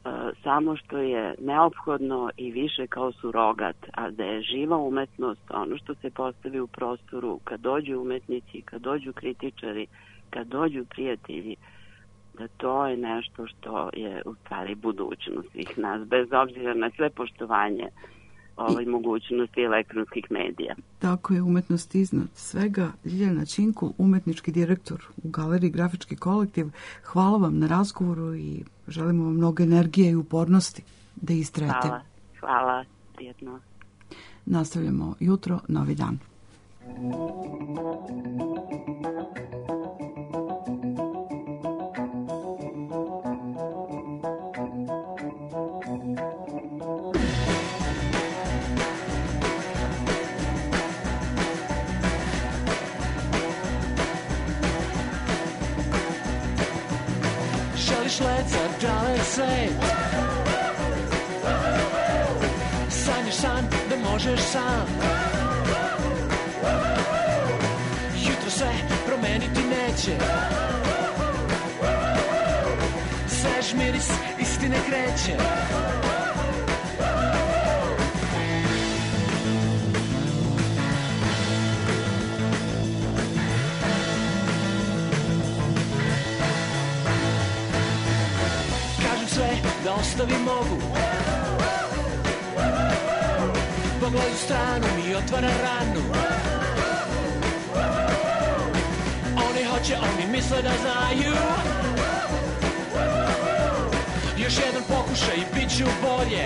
samo što je neophodno i više kao surogat, a da je živa umetnost ono što se postavi u prostoru kad dođu umetnici, kad dođu kritičari, kad dođu prijatelji, da to je nešto što je u stvari budućnost svih nas, bez obzira na sve poštovanje ovoj mogućnosti elektronskih medija. Tako je, umetnost iznad svega. Ljiljana Činkul, umetnički direktor u Galeriji Grafički kolektiv. Hvala vam na razgovoru i želimo vam mnogo energije i upornosti da istrajete. Hvala, hvala, prijetno. Nastavljamo jutro, novi dan. Želiš let za dalek svet, sanjaš san da možeš sam. Jutro sve promeniti neće, svež miris istine kreće. Da ostavi mogu, pogledaj u stranu mi otvara ranu. Oni hoće, oni misle da znaju. Još jedan pokušaj i bit ću bolje.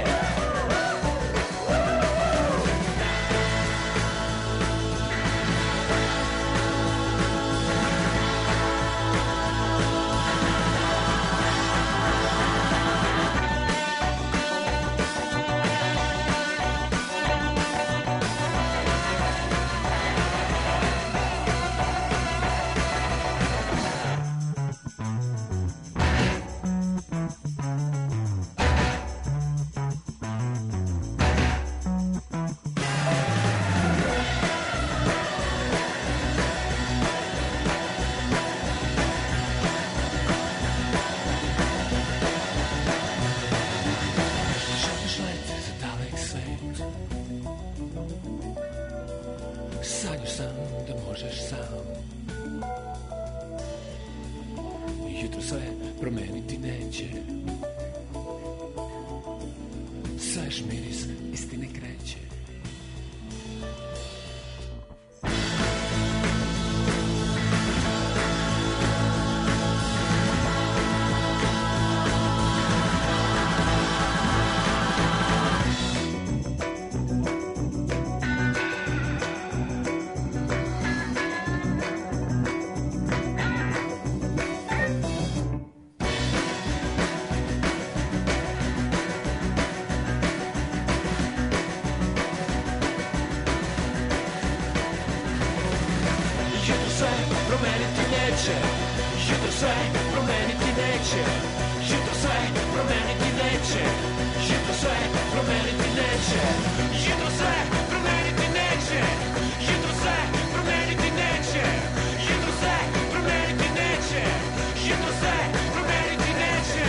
Jutro sve promeniti neće, jutro sve promeniti neće, jutro sve promeniti neće, jutro sve promeniti neće, jutro sve promeniti neće, jutro sve promeniti neće, jutro sve promeniti neće.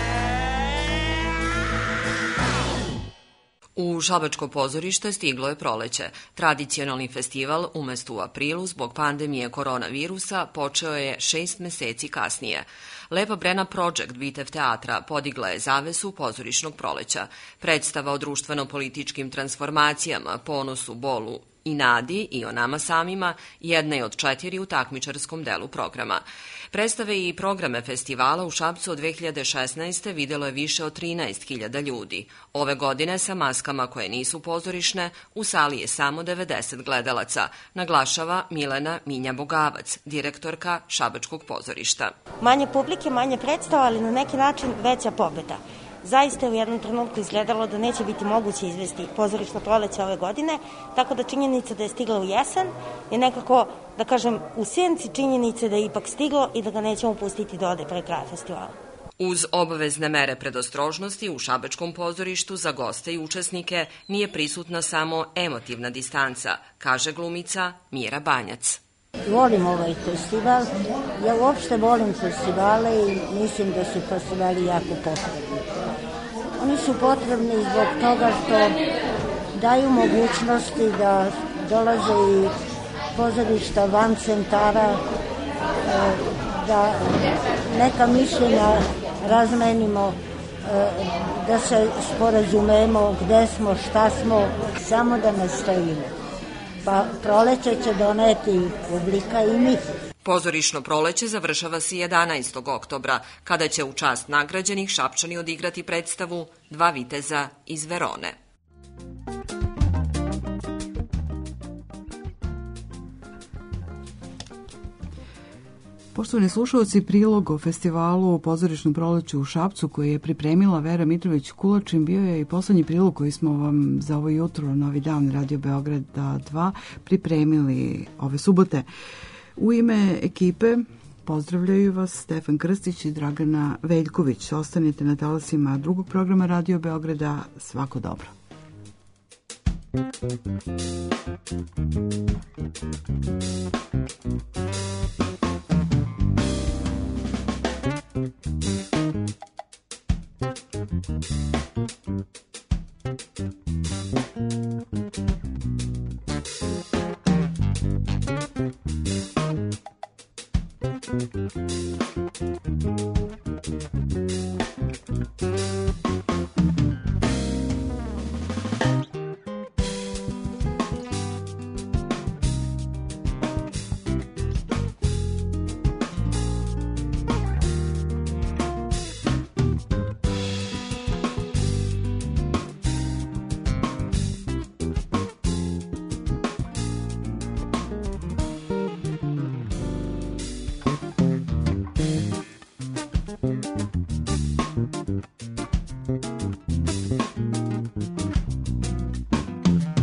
U Šabačko pozorište stiglo je proleće. Tradicionalni festival umesto u aprilu zbog pandemije koronavirusa počeo je šest meseci kasnije. Lepa Brena Project Bitev teatra podigla je zavesu pozorišnog proleća. Predstava o društveno-političkim transformacijama, ponosu, bolu i nadi i o nama samima jedna je od četiri u takmičarskom delu programa. Predstave i programe festivala u Šapcu od dve hiljade šesnaeste. videlo je više od trinaest hiljada ljudi. Ove godine sa maskama koje nisu pozorišne u sali je samo devedeset gledalaca, naglašava Milena Minja-Bogavac, direktorka Šabačkog pozorišta. Manje publike, manje predstava, ali na neki način veća pobeda. Zaista je u jednom trenutku izgledalo da neće biti moguće izvesti pozorišno proleće ove godine, tako da činjenica da je stigla u jesen je nekako, da kažem, u senci činjenice da je ipak stiglo i da ga nećemo pustiti da ode pre kraja festivala. Uz obavezne mere predostrožnosti u Šabačkom pozorištu za goste i učesnike nije prisutna samo emotivna distanca, kaže glumica Mira Banjac. Volim ovaj festival, ja uopšte volim festivale i mislim da su festivali jako potrebni. Oni su potrebni zbog toga što daju mogućnosti da dolaze i pozorišta van centara, da neka mišljenja razmenimo, da se sporazumemo gde smo, šta smo, samo da ne stojimo. Pa proleće će doneti publika i mi. Pozorišno proleće završava se jedanaestog oktobra, kada će u čast nagrađenih Šapčani odigrati predstavu Dva viteza iz Verone. Poštovani slušalci, prilog o festivalu u pozorišnom proleću u Šapcu koji je pripremila Vera Mitrović-Kulačin bio je i poslednji prilog koji smo vam za ovo jutro Novi dan Radio Beograda dva pripremili ove subote. U ime ekipe pozdravljaju vas Stefan Krstić i Dragana Veljković. Ostanite na talasima drugog programa Radio Beograda. Svako dobro.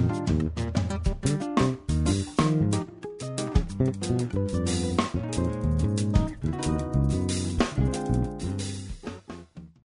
Thank you.